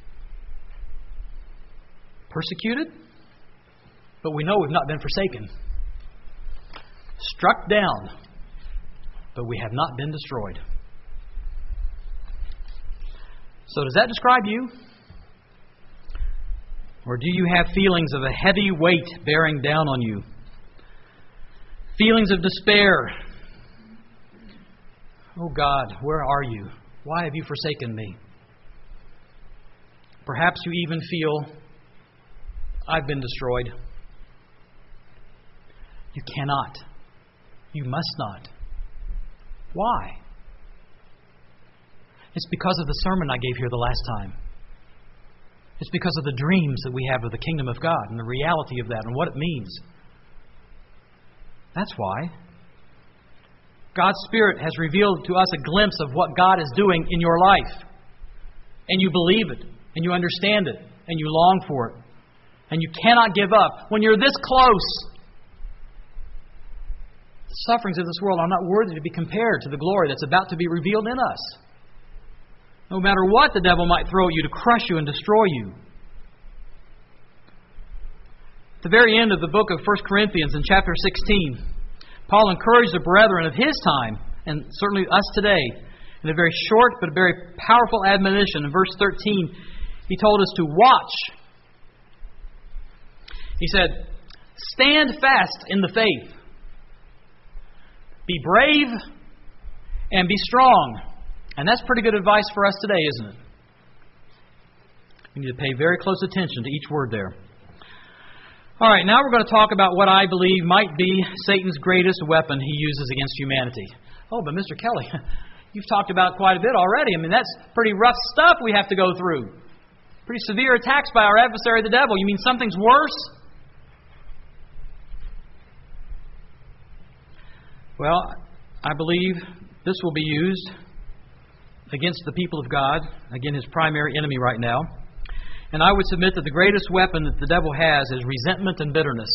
Persecuted, but we know we've not been forsaken. Struck down, but we have not been destroyed. So does that describe you? Or do you have feelings of a heavy weight bearing down on you? Feelings of despair. Oh God, where are you? Why have you forsaken me? Perhaps you even feel, I've been destroyed. You cannot. You must not. Why? It's because of the sermon I gave here the last time. It's because of the dreams that we have of the kingdom of God and the reality of that and what it means. That's why. God's Spirit has revealed to us a glimpse of what God is doing in your life. And you believe it. And you understand it. And you long for it. And you cannot give up. When you're this close, the sufferings of this world are not worthy to be compared to the glory that's about to be revealed in us. No matter what the devil might throw at you to crush you and destroy you. At the very end of the book of First Corinthians in chapter sixteen, Paul encouraged the brethren of his time, and certainly us today, in a very short but a very powerful admonition. In verse thirteen, he told us to watch. He said, stand fast in the faith. Be brave and be strong. And that's pretty good advice for us today, isn't it? We need to pay very close attention to each word there. All right, now we're going to talk about what I believe might be Satan's greatest weapon he uses against humanity. Oh, but Mister Kelly, you've talked about quite a bit already. I mean, that's pretty rough stuff we have to go through. Pretty severe attacks by our adversary, the devil. You mean something's worse? Well, I believe this will be used against the people of God, again, his primary enemy right now. And I would submit that the greatest weapon that the devil has is resentment and bitterness,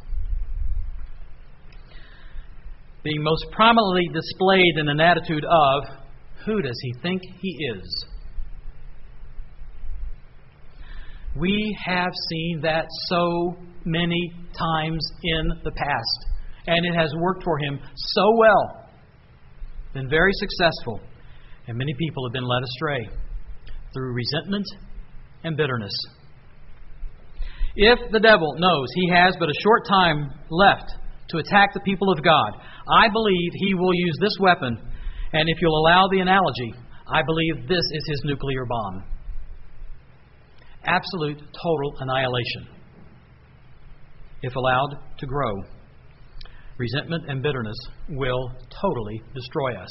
being most prominently displayed in an attitude of, who does he think he is? We have seen that so many times in the past, and it has worked for him so well, been very successful, and many people have been led astray through resentment and bitterness. If the devil knows he has but a short time left to attack the people of God, I believe he will use this weapon, and if you'll allow the analogy, I believe this is his nuclear bomb. Absolute, total annihilation. If allowed to grow, resentment and bitterness will totally destroy us.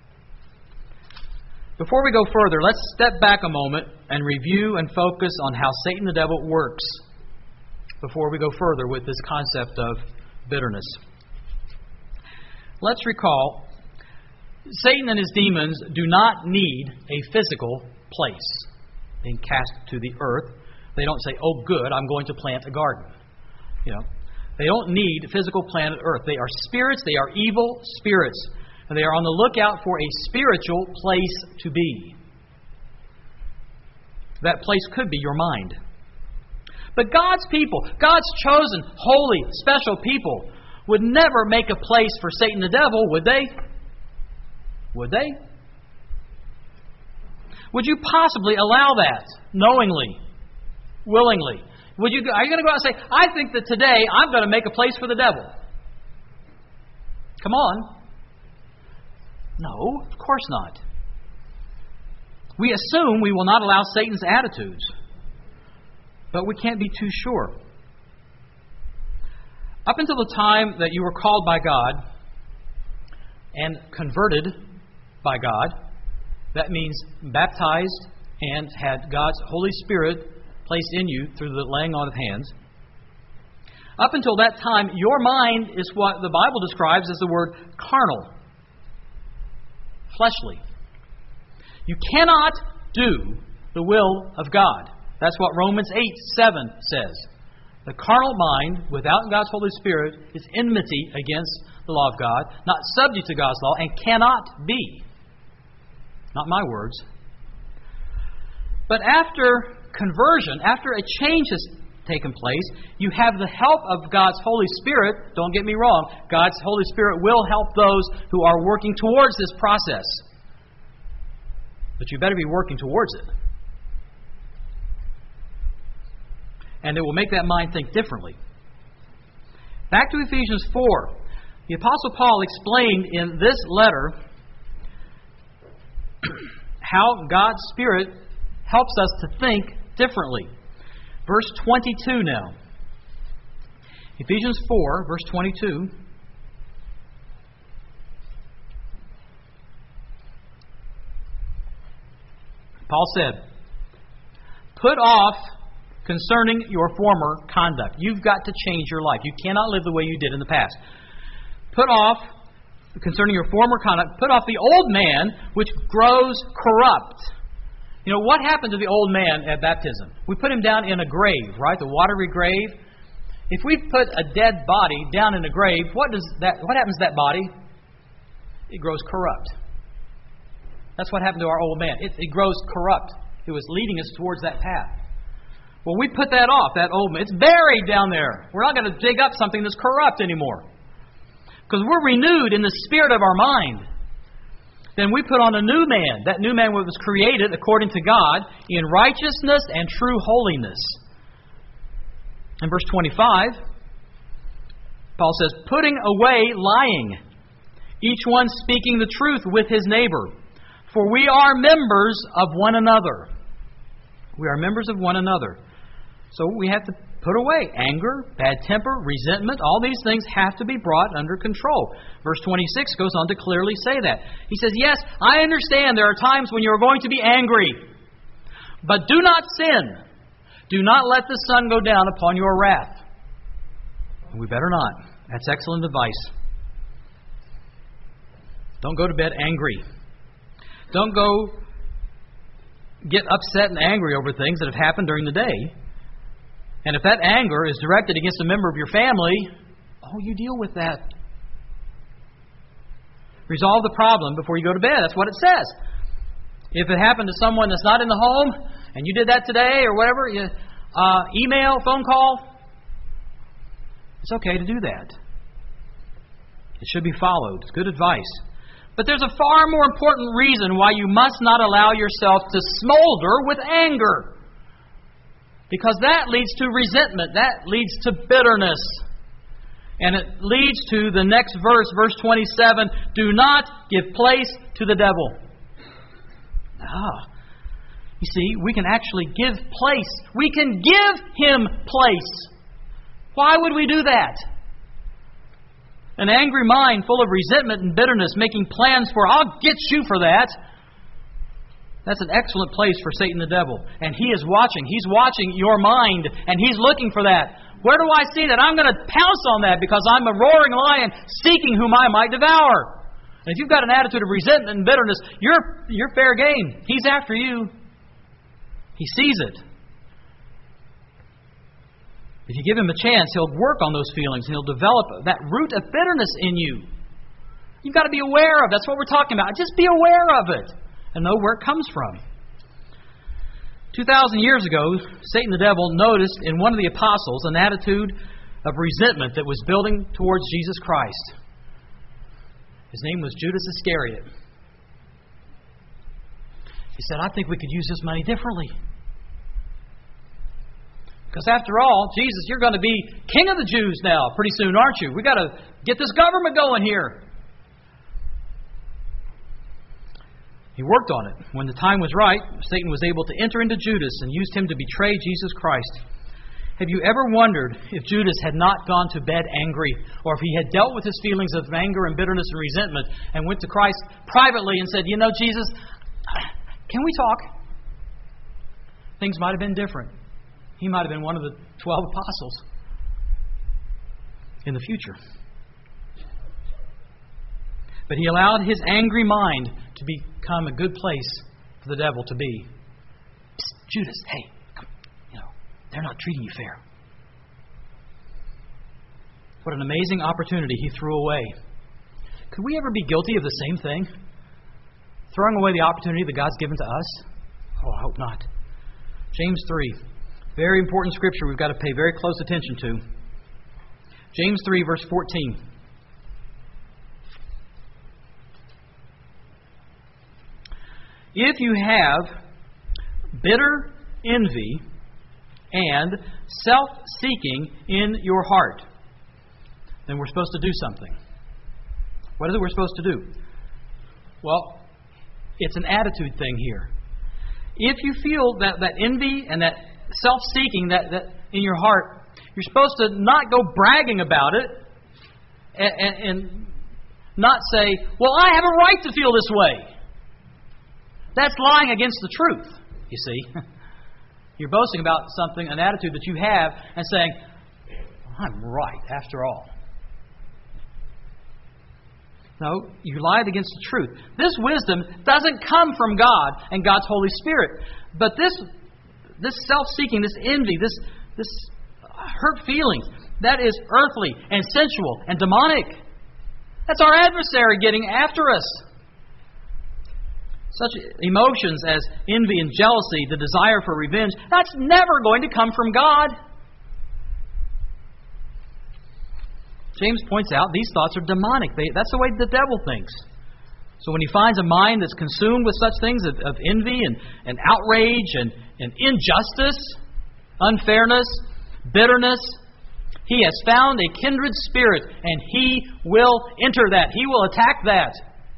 Before we go further, let's step back a moment and review and focus on how Satan the devil works before we go further with this concept of bitterness. Let's recall, Satan and his demons do not need a physical place being cast to the earth. They don't say, oh good, I'm going to plant a garden. You know, they don't need physical planet earth. They are spirits, they are evil spirits, and they are on the lookout for a spiritual place to be. That place could be your mind. But God's people, God's chosen, holy, special people, would never make a place for Satan the devil, would they? Would they? Would you possibly allow that, knowingly, willingly? Would you? Are you going to go out and say, I think that today I'm going to make a place for the devil? Come on. No, of course not. We assume we will not allow Satan's attitudes, but we can't be too sure. Up until the time that you were called by God and converted by God, that means baptized and had God's Holy Spirit placed in you through the laying on of hands. Up until that time, your mind is what the Bible describes as the word carnal, fleshly. You cannot do the will of God. That's what Romans eight seven says. The carnal mind, without God's Holy Spirit, is enmity against the law of God, not subject to God's law, and cannot be. Not my words. But after conversion, after a change has taken place, you have the help of God's Holy Spirit. Don't get me wrong. God's Holy Spirit will help those who are working towards this process. But you better be working towards it. And it will make that mind think differently. Back to Ephesians four. The Apostle Paul explained in this letter how God's Spirit helps us to think differently. Verse twenty-two now. Ephesians four, verse twenty-two. Paul said, put off concerning your former conduct. You've got to change your life. You cannot live the way you did in the past. Put off, concerning your former conduct, put off the old man which grows corrupt. You know, what happened to the old man at baptism? We put him down in a grave, right? The watery grave. If we put a dead body down in a grave, what does that? What happens to that body? It grows corrupt. That's what happened to our old man. It, it grows corrupt. It was leading us towards that path. Well, we put that off, that old man. It's buried down there. We're not going to dig up something that's corrupt anymore. Because we're renewed in the spirit of our mind. Then we put on a new man. That new man was created according to God in righteousness and true holiness. In verse twenty-five, Paul says, putting away lying, each one speaking the truth with his neighbor. For we are members of one another. We are members of one another. So we have to put away anger, bad temper, resentment. All these things have to be brought under control. Verse twenty-six goes on to clearly say that. He says, yes, I understand there are times when you are going to be angry. But do not sin. Do not let the sun go down upon your wrath. We better not. That's excellent advice. Don't go to bed angry. Don't go get upset and angry over things that have happened during the day. And if that anger is directed against a member of your family, oh, you deal with that. Resolve the problem before you go to bed. That's what it says. If it happened to someone that's not in the home, and you did that today or whatever, you, uh, email, phone call, it's okay to do that. It should be followed. It's good advice. But there's a far more important reason why you must not allow yourself to smolder with anger. Because that leads to resentment. That leads to bitterness. And it leads to the next verse, verse twenty-seven. Do not give place to the devil. Ah. You see, we can actually give place. We can give him place. Why would we do that? An angry mind full of resentment and bitterness, making plans for, I'll get you for that. That's an excellent place for Satan the devil. And he is watching. He's watching your mind. And he's looking for that. Where do I see that? I'm going to pounce on that because I'm a roaring lion seeking whom I might devour. And if you've got an attitude of resentment and bitterness, you're, you're fair game. He's after you. He sees it. If you give him a chance, he'll work on those feelings and he'll develop that root of bitterness in you. You've got to be aware of. That's what we're talking about. Just be aware of it and know where it comes from. Two thousand years ago, Satan the devil noticed in one of the apostles an attitude of resentment that was building towards Jesus Christ. His name was Judas Iscariot. He said, I think we could use this money differently. Because after all, Jesus, you're going to be king of the Jews now pretty soon, aren't you? We've got to get this government going here. He worked on it. When the time was right, Satan was able to enter into Judas and used him to betray Jesus Christ. Have you ever wondered if Judas had not gone to bed angry, or if he had dealt with his feelings of anger and bitterness and resentment and went to Christ privately and said, you know, Jesus, can we talk? Things might have been different. He might have been one of the twelve apostles in the future. But he allowed his angry mind to become a good place for the devil to be. Psst, Judas, hey, come, you know, they're not treating you fair. What an amazing opportunity he threw away. Could we ever be guilty of the same thing? Throwing away the opportunity that God's given to us? Oh, I hope not. James three. Very important scripture we've got to pay very close attention to. James three, verse fourteen. If you have bitter envy and self-seeking in your heart, then we're supposed to do something. What is it we're supposed to do? Well, it's an attitude thing here. If you feel that, that envy and that self-seeking that, that in your heart, you're supposed to not go bragging about it and, and, and not say, well, I have a right to feel this way. That's lying against the truth, you see. You're boasting about something, an attitude that you have, and saying, I'm right, after all. No, you lied against the truth. This wisdom doesn't come from God and God's Holy Spirit. But this this self-seeking, this envy, this, this hurt feelings, that is earthly and sensual and demonic. That's our adversary getting after us. Such emotions as envy and jealousy, the desire for revenge, that's never going to come from God. James points out these thoughts are demonic. They, that's the way the devil thinks. So when he finds a mind that's consumed with such things of, of envy and, and outrage and, and injustice, unfairness, bitterness, he has found a kindred spirit and he will enter that. He will attack that.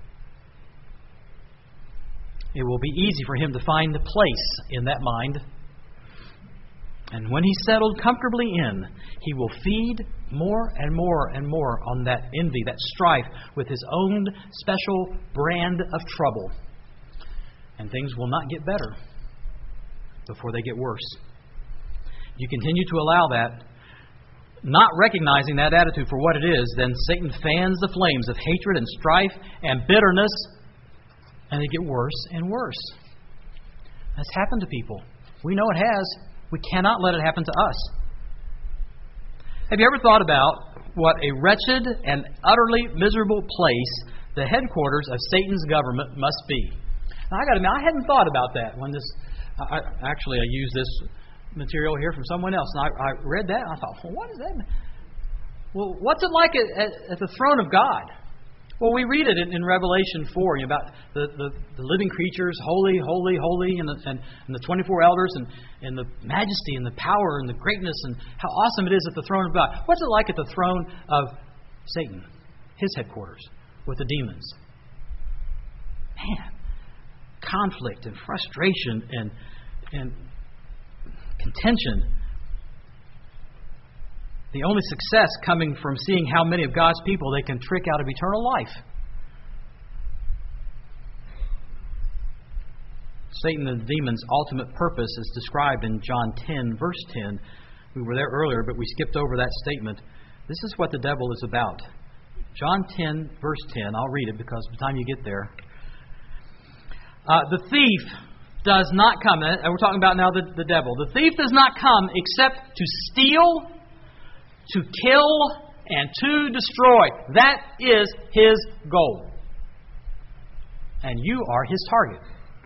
It will be easy for him to find a place in that mind. And when he's settled comfortably in, he will feed more and more and more on that envy, that strife, with his own special brand of trouble. And things will not get better before they get worse. You continue to allow that, not recognizing that attitude for what it is, then Satan fans the flames of hatred and strife and bitterness, and they get worse and worse. That's happened to people. We know it has. We cannot let it happen to us. Have you ever thought about what a wretched and utterly miserable place the headquarters of Satan's government must be? Now, I got to admit, I hadn't thought about that when this. I, actually, I used this material here from someone else, and I, I read that, and I thought, well, what does that mean? Well, what's it like at, at, at the throne of God? Well, we read it in, in Revelation four, you know, about the, the, the living creatures, holy, holy, holy, and the, and, and the twenty-four elders, and, and the majesty and the power and the greatness, and how awesome it is at the throne of God. What's it like at the throne of Satan, his headquarters, with the demons? Man, conflict and frustration and and contention. The only success coming from seeing how many of God's people they can trick out of eternal life. Satan and the demons' ultimate purpose is described in John ten, verse ten. We were there earlier, but we skipped over that statement. This is what the devil is about. John ten, verse ten. I'll read it because by the time you get there. Uh, the thief does not come, and we're talking about now the, the devil. The thief does not come except to steal, to kill, and to destroy. That is his goal. And you are his target.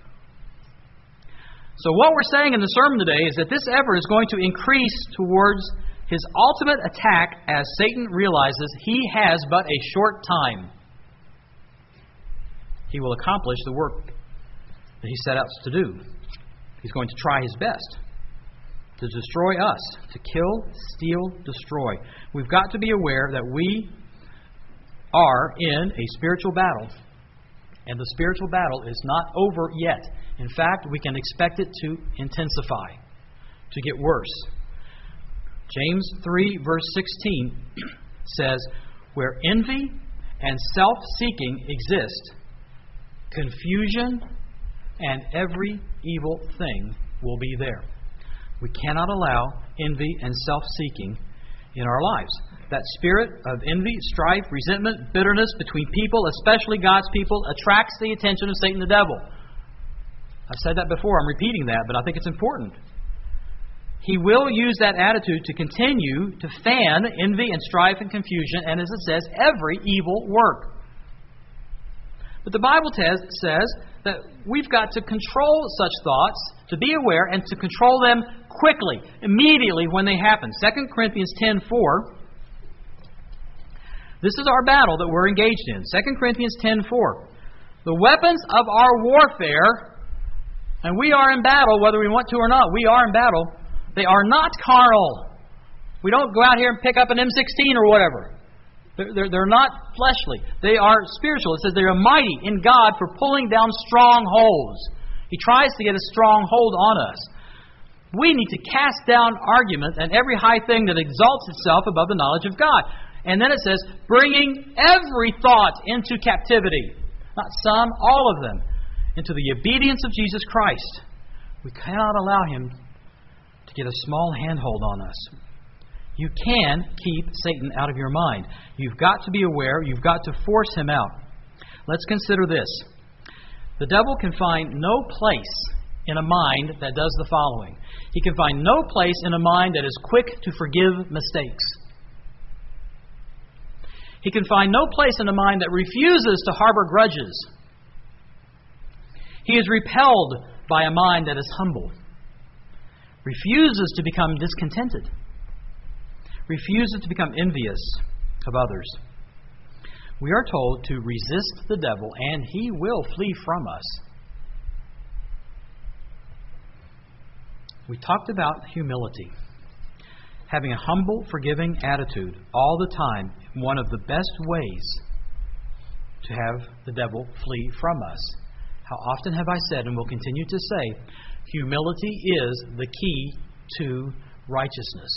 So what we're saying in the sermon today is that this effort is going to increase towards his ultimate attack as Satan realizes he has but a short time. He will accomplish the work that he set out to do. He's going to try his best to destroy us, to kill, steal, destroy. We've got to be aware that we are in a spiritual battle, and the spiritual battle is not over yet. In fact, we can expect it to intensify, to get worse. James three, verse sixteen says, where envy and self-seeking exist, confusion and every evil thing will be there. We cannot allow envy and self-seeking in our lives. That spirit of envy, strife, resentment, bitterness between people, especially God's people, attracts the attention of Satan the devil. I've said that before. I'm repeating that, but I think it's important. He will use that attitude to continue to fan envy and strife and confusion, and as it says, every evil work. But the Bible t- says that we've got to control such thoughts, to be aware, and to control them quickly, immediately when they happen. Second Corinthians ten four. This is our battle that we're engaged in. Second Corinthians ten four. The weapons of our warfare, and we are in battle whether we want to or not. We are in battle. They are not carnal. We don't go out here and pick up an M sixteen or whatever. They're, they're, they're not fleshly. They are spiritual. It says they are mighty in God for pulling down strongholds. He tries to get a stronghold on us. We need to cast down arguments and every high thing that exalts itself above the knowledge of God. And then it says, bringing every thought into captivity. Not some, all of them. Into the obedience of Jesus Christ. We cannot allow Him to get a small handhold on us. You can keep Satan out of your mind. You've got to be aware. You've got to force him out. Let's consider this. The devil can find no place in a mind that does the following. He can find no place in a mind that is quick to forgive mistakes. He can find no place in a mind that refuses to harbor grudges. He is repelled by a mind that is humble, refuses to become discontented, refuses to become envious of others. We are told to resist the devil, and he will flee from us. We talked about humility. Having a humble, forgiving attitude all the time, one of the best ways to have the devil flee from us. How often have I said, and will continue to say, humility is the key to righteousness.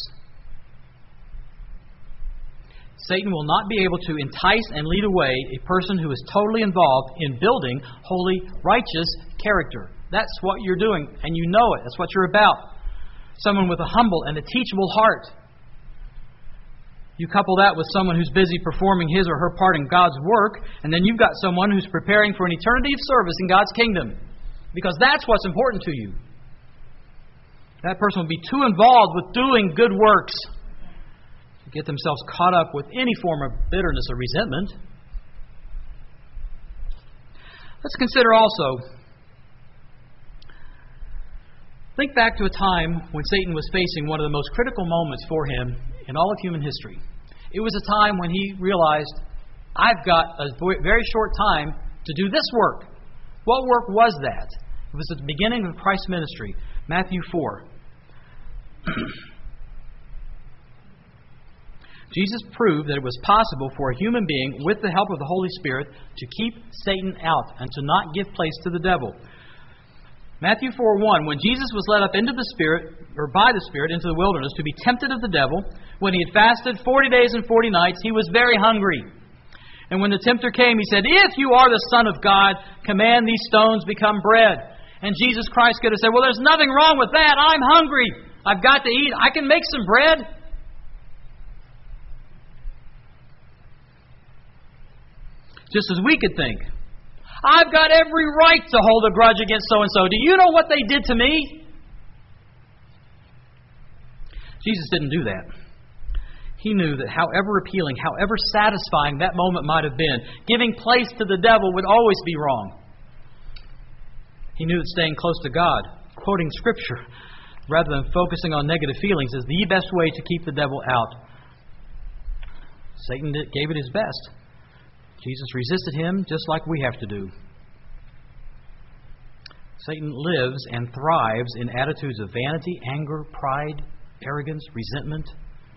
Satan will not be able to entice and lead away a person who is totally involved in building holy, righteous character. That's what you're doing, and you know it. That's what you're about. Someone with a humble and a teachable heart. You couple that with someone who's busy performing his or her part in God's work, and then you've got someone who's preparing for an eternity of service in God's kingdom. because that's what's important to you. That person will be too involved with doing good works to get themselves caught up with any form of bitterness or resentment. Let's consider also, think back to a time when Satan was facing one of the most critical moments for him in all of human history. It was a time when he realized, I've got a very short time to do this work. What work was that? It was at the beginning of Christ's ministry, Matthew four. Jesus proved that it was possible for a human being, with the help of the Holy Spirit, to keep Satan out and to not give place to the devil. Matthew four one, when Jesus was led up into the Spirit, or by the Spirit, into the wilderness to be tempted of the devil, when he had fasted forty days and forty nights, he was very hungry. And when the tempter came, he said, if you are the Son of God, command these stones become bread. And Jesus Christ could have said, well, there's nothing wrong with that. I'm hungry. I've got to eat. I can make some bread. Just as we could think, I've got every right to hold a grudge against so-and-so. Do you know what they did to me? Jesus didn't do that. He knew that however appealing, however satisfying that moment might have been, giving place to the devil would always be wrong. He knew that staying close to God, quoting Scripture, rather than focusing on negative feelings, is the best way to keep the devil out. Satan did, gave it his best. Jesus resisted him just like we have to do. Satan lives and thrives in attitudes of vanity, anger, pride, arrogance, resentment.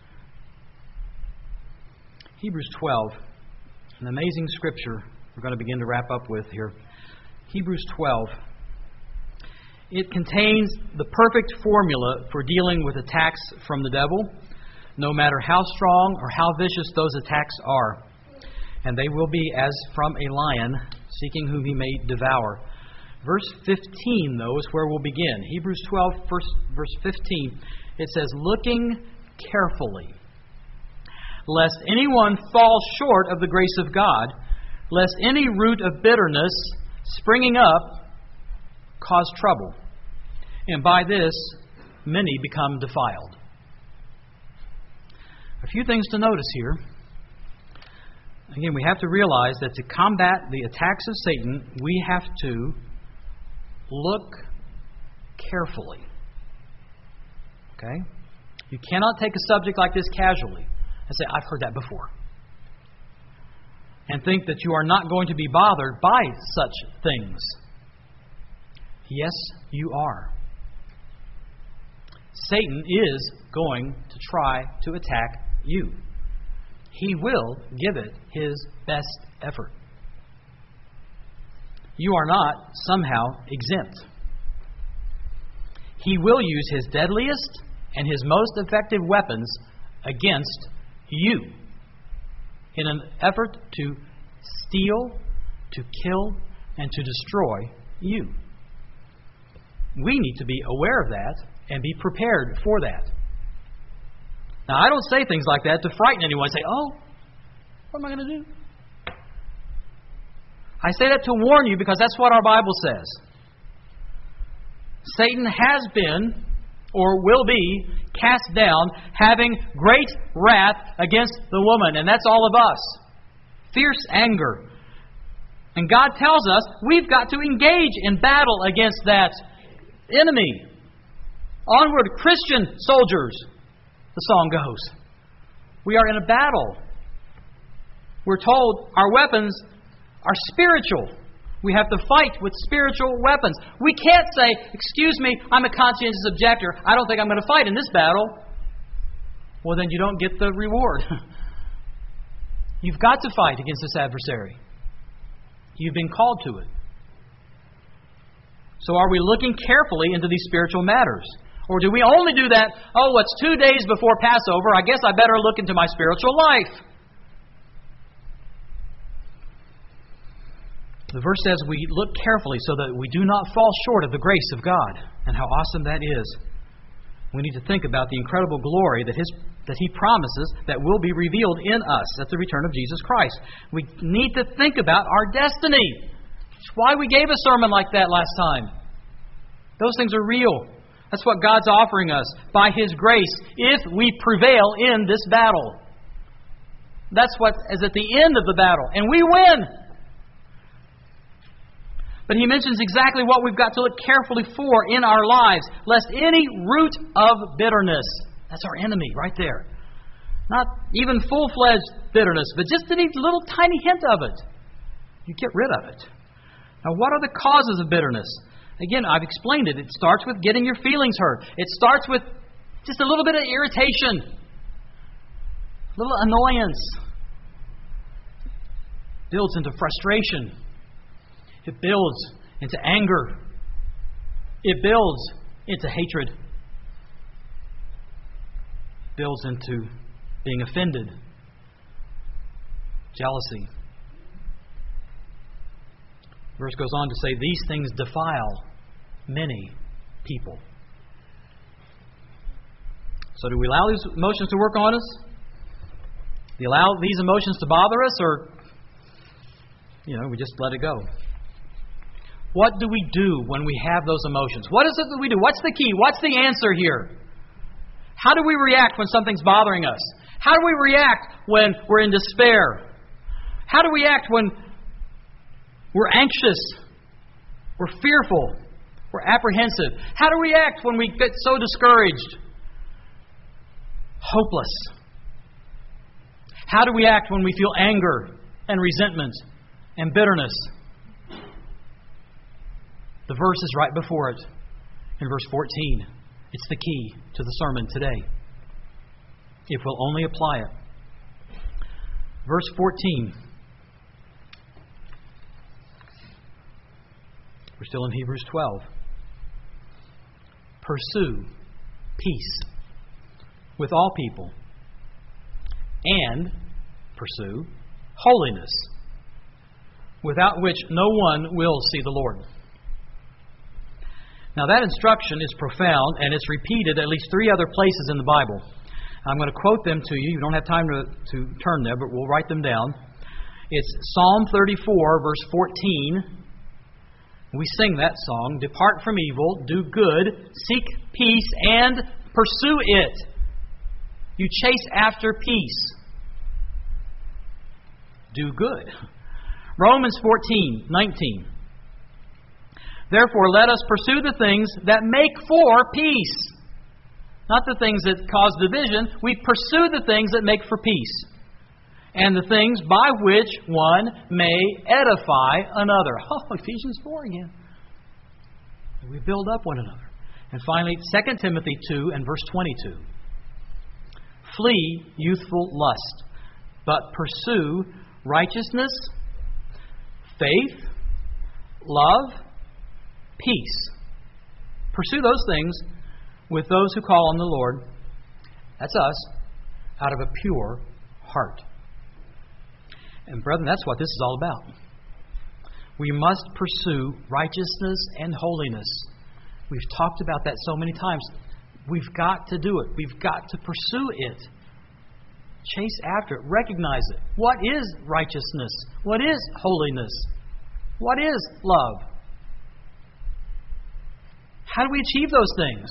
Hebrews twelve, an amazing scripture we're going to begin to wrap up with here. Hebrews twelve. It contains the perfect formula for dealing with attacks from the devil, no matter how strong or how vicious those attacks are. And they will be as from a lion, seeking whom he may devour. Verse fifteen, though, is where we'll begin. Hebrews twelve, verse fifteen, it says, looking carefully, lest anyone fall short of the grace of God, lest any root of bitterness springing up cause trouble, and by this many become defiled. A few things to notice here. Again, we have to realize that to combat the attacks of Satan, we have to look carefully. Okay? You cannot take a subject like this casually and say, I've heard that before, and think that you are not going to be bothered by such things. Yes, you are. Satan is going to try to attack you. He will give it his best effort. You are not somehow exempt. He will use his deadliest and his most effective weapons against you in an effort to steal, to kill, and to destroy you. We need to be aware of that and be prepared for that. Now, I don't say things like that to frighten anyone. I say, oh, what am I going to do? I say that to warn you because that's what our Bible says. Satan has been, or will be, cast down, having great wrath against the woman. And that's all of us. Fierce anger. And God tells us we've got to engage in battle against that enemy. Onward, Christian soldiers, the song goes. We are in a battle. We're told our weapons are spiritual. We have to fight with spiritual weapons. We can't say, excuse me, I'm a conscientious objector. I don't think I'm going to fight in this battle. Well, then you don't get the reward. You've got to fight against this adversary. You've been called to it. So are we looking carefully into these spiritual matters? Or do we only do that, oh, it's two days before Passover, I guess I better look into my spiritual life? The verse says we look carefully so that we do not fall short of the grace of God. And how awesome that is. We need to think about the incredible glory that His that He promises that will be revealed in us at the return of Jesus Christ. We need to think about our destiny. That's why we gave a sermon like that last time. Those things are real. That's what God's offering us by His grace if we prevail in this battle. That's what is at the end of the battle. And we win. But He mentions exactly what we've got to look carefully for in our lives, lest any root of bitterness, that's our enemy right there. Not even full-fledged bitterness, but just any little tiny hint of it. You get rid of it. Now, what are the causes of bitterness? Again, I've explained it. It starts with getting your feelings hurt. It starts with just a little bit of irritation, a little annoyance. It builds into frustration. It builds into anger. It builds into hatred. It builds into being offended, jealousy. The verse goes on to say, these things defile many people. So do we allow these emotions to work on us? Do we allow these emotions to bother us, or, you know, we just let it go? What do we do when we have those emotions? What is it that we do? What's the key? What's the answer here? How do we react when something's bothering us? How do we react when we're in despair? How do we act when we're anxious, we're fearful, we're apprehensive? How do we act when we get so discouraged, hopeless? How do we act when we feel anger and resentment and bitterness? The verse is right before it in verse fourteen. It's the key to the sermon today, if we'll only apply it. Verse fourteen. We're still in Hebrews twelve. Pursue peace with all people, and pursue holiness, without which no one will see the Lord. Now that instruction is profound, and it's repeated at least three other places in the Bible. I'm going to quote them to you. You don't have time to, to turn there, but we'll write them down. It's Psalm thirty-four, verse fourteen. We sing that song. Depart from evil, do good, seek peace, and pursue it. You chase after peace. Do good. Romans fourteen, nineteen. Therefore, let us pursue the things that make for peace. Not the things that cause division. We pursue the things that make for peace. And the things by which one may edify another. Oh, Ephesians four again. We build up one another. And finally, Second Timothy two and verse twenty-two. Flee youthful lust, but pursue righteousness, faith, love, peace. Pursue those things with those who call on the Lord, that's us, out of a pure heart. And brethren, that's what this is all about. We must pursue righteousness and holiness. We've talked about that so many times. We've got to do it. We've got to pursue it. Chase after it. Recognize it. What is righteousness? What is holiness? What is love? How do we achieve those things?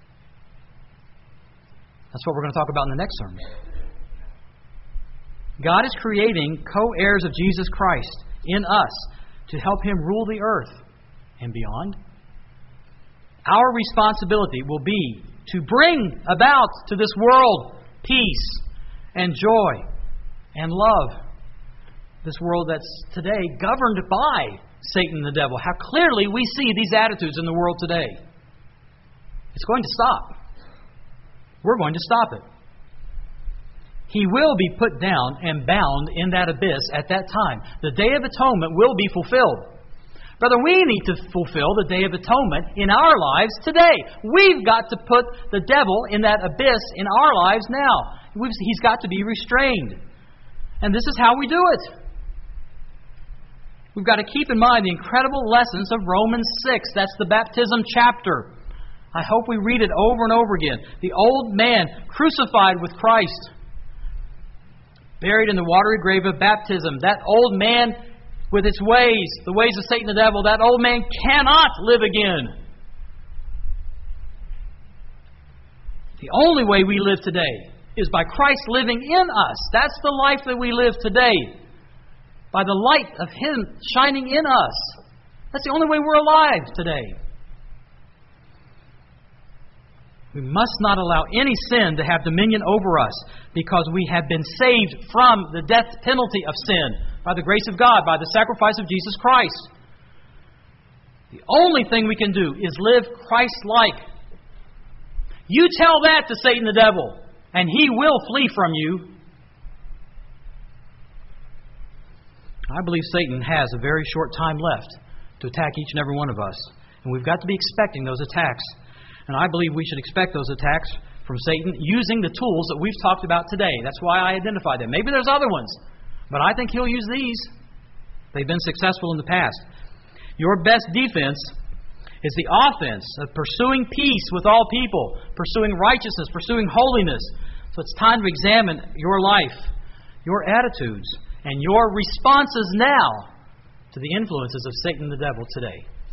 That's what we're going to talk about in the next sermon. God is creating co-heirs of Jesus Christ in us to help Him rule the earth and beyond. Our responsibility will be to bring about to this world peace and joy and love. This world that's today governed by Satan and the devil. How clearly we see these attitudes in the world today. It's going to stop. We're going to stop it. He will be put down and bound in that abyss at that time. The Day of Atonement will be fulfilled. Brother, we need to fulfill the Day of Atonement in our lives today. We've got to put the devil in that abyss in our lives now. We've, he's got to be restrained. And this is how we do it. We've got to keep in mind the incredible lessons of Romans six. That's the baptism chapter. I hope we read it over and over again. The old man crucified with Christ, buried in the watery grave of baptism. That old man with its ways, the ways of Satan and the devil, that old man cannot live again. The only way we live today is by Christ living in us. That's the life that we live today. By the light of Him shining in us. That's the only way we're alive today. We must not allow any sin to have dominion over us, because we have been saved from the death penalty of sin by the grace of God, by the sacrifice of Jesus Christ. The only thing we can do is live Christ-like. You tell that to Satan the devil, and he will flee from you. I believe Satan has a very short time left to attack each and every one of us. And we've got to be expecting those attacks. And I believe we should expect those attacks from Satan using the tools that we've talked about today. That's why I identify them. Maybe there's other ones, but I think he'll use these. They've been successful in the past. Your best defense is the offense of pursuing peace with all people, pursuing righteousness, pursuing holiness. So it's time to examine your life, your attitudes, and your responses now to the influences of Satan the devil today.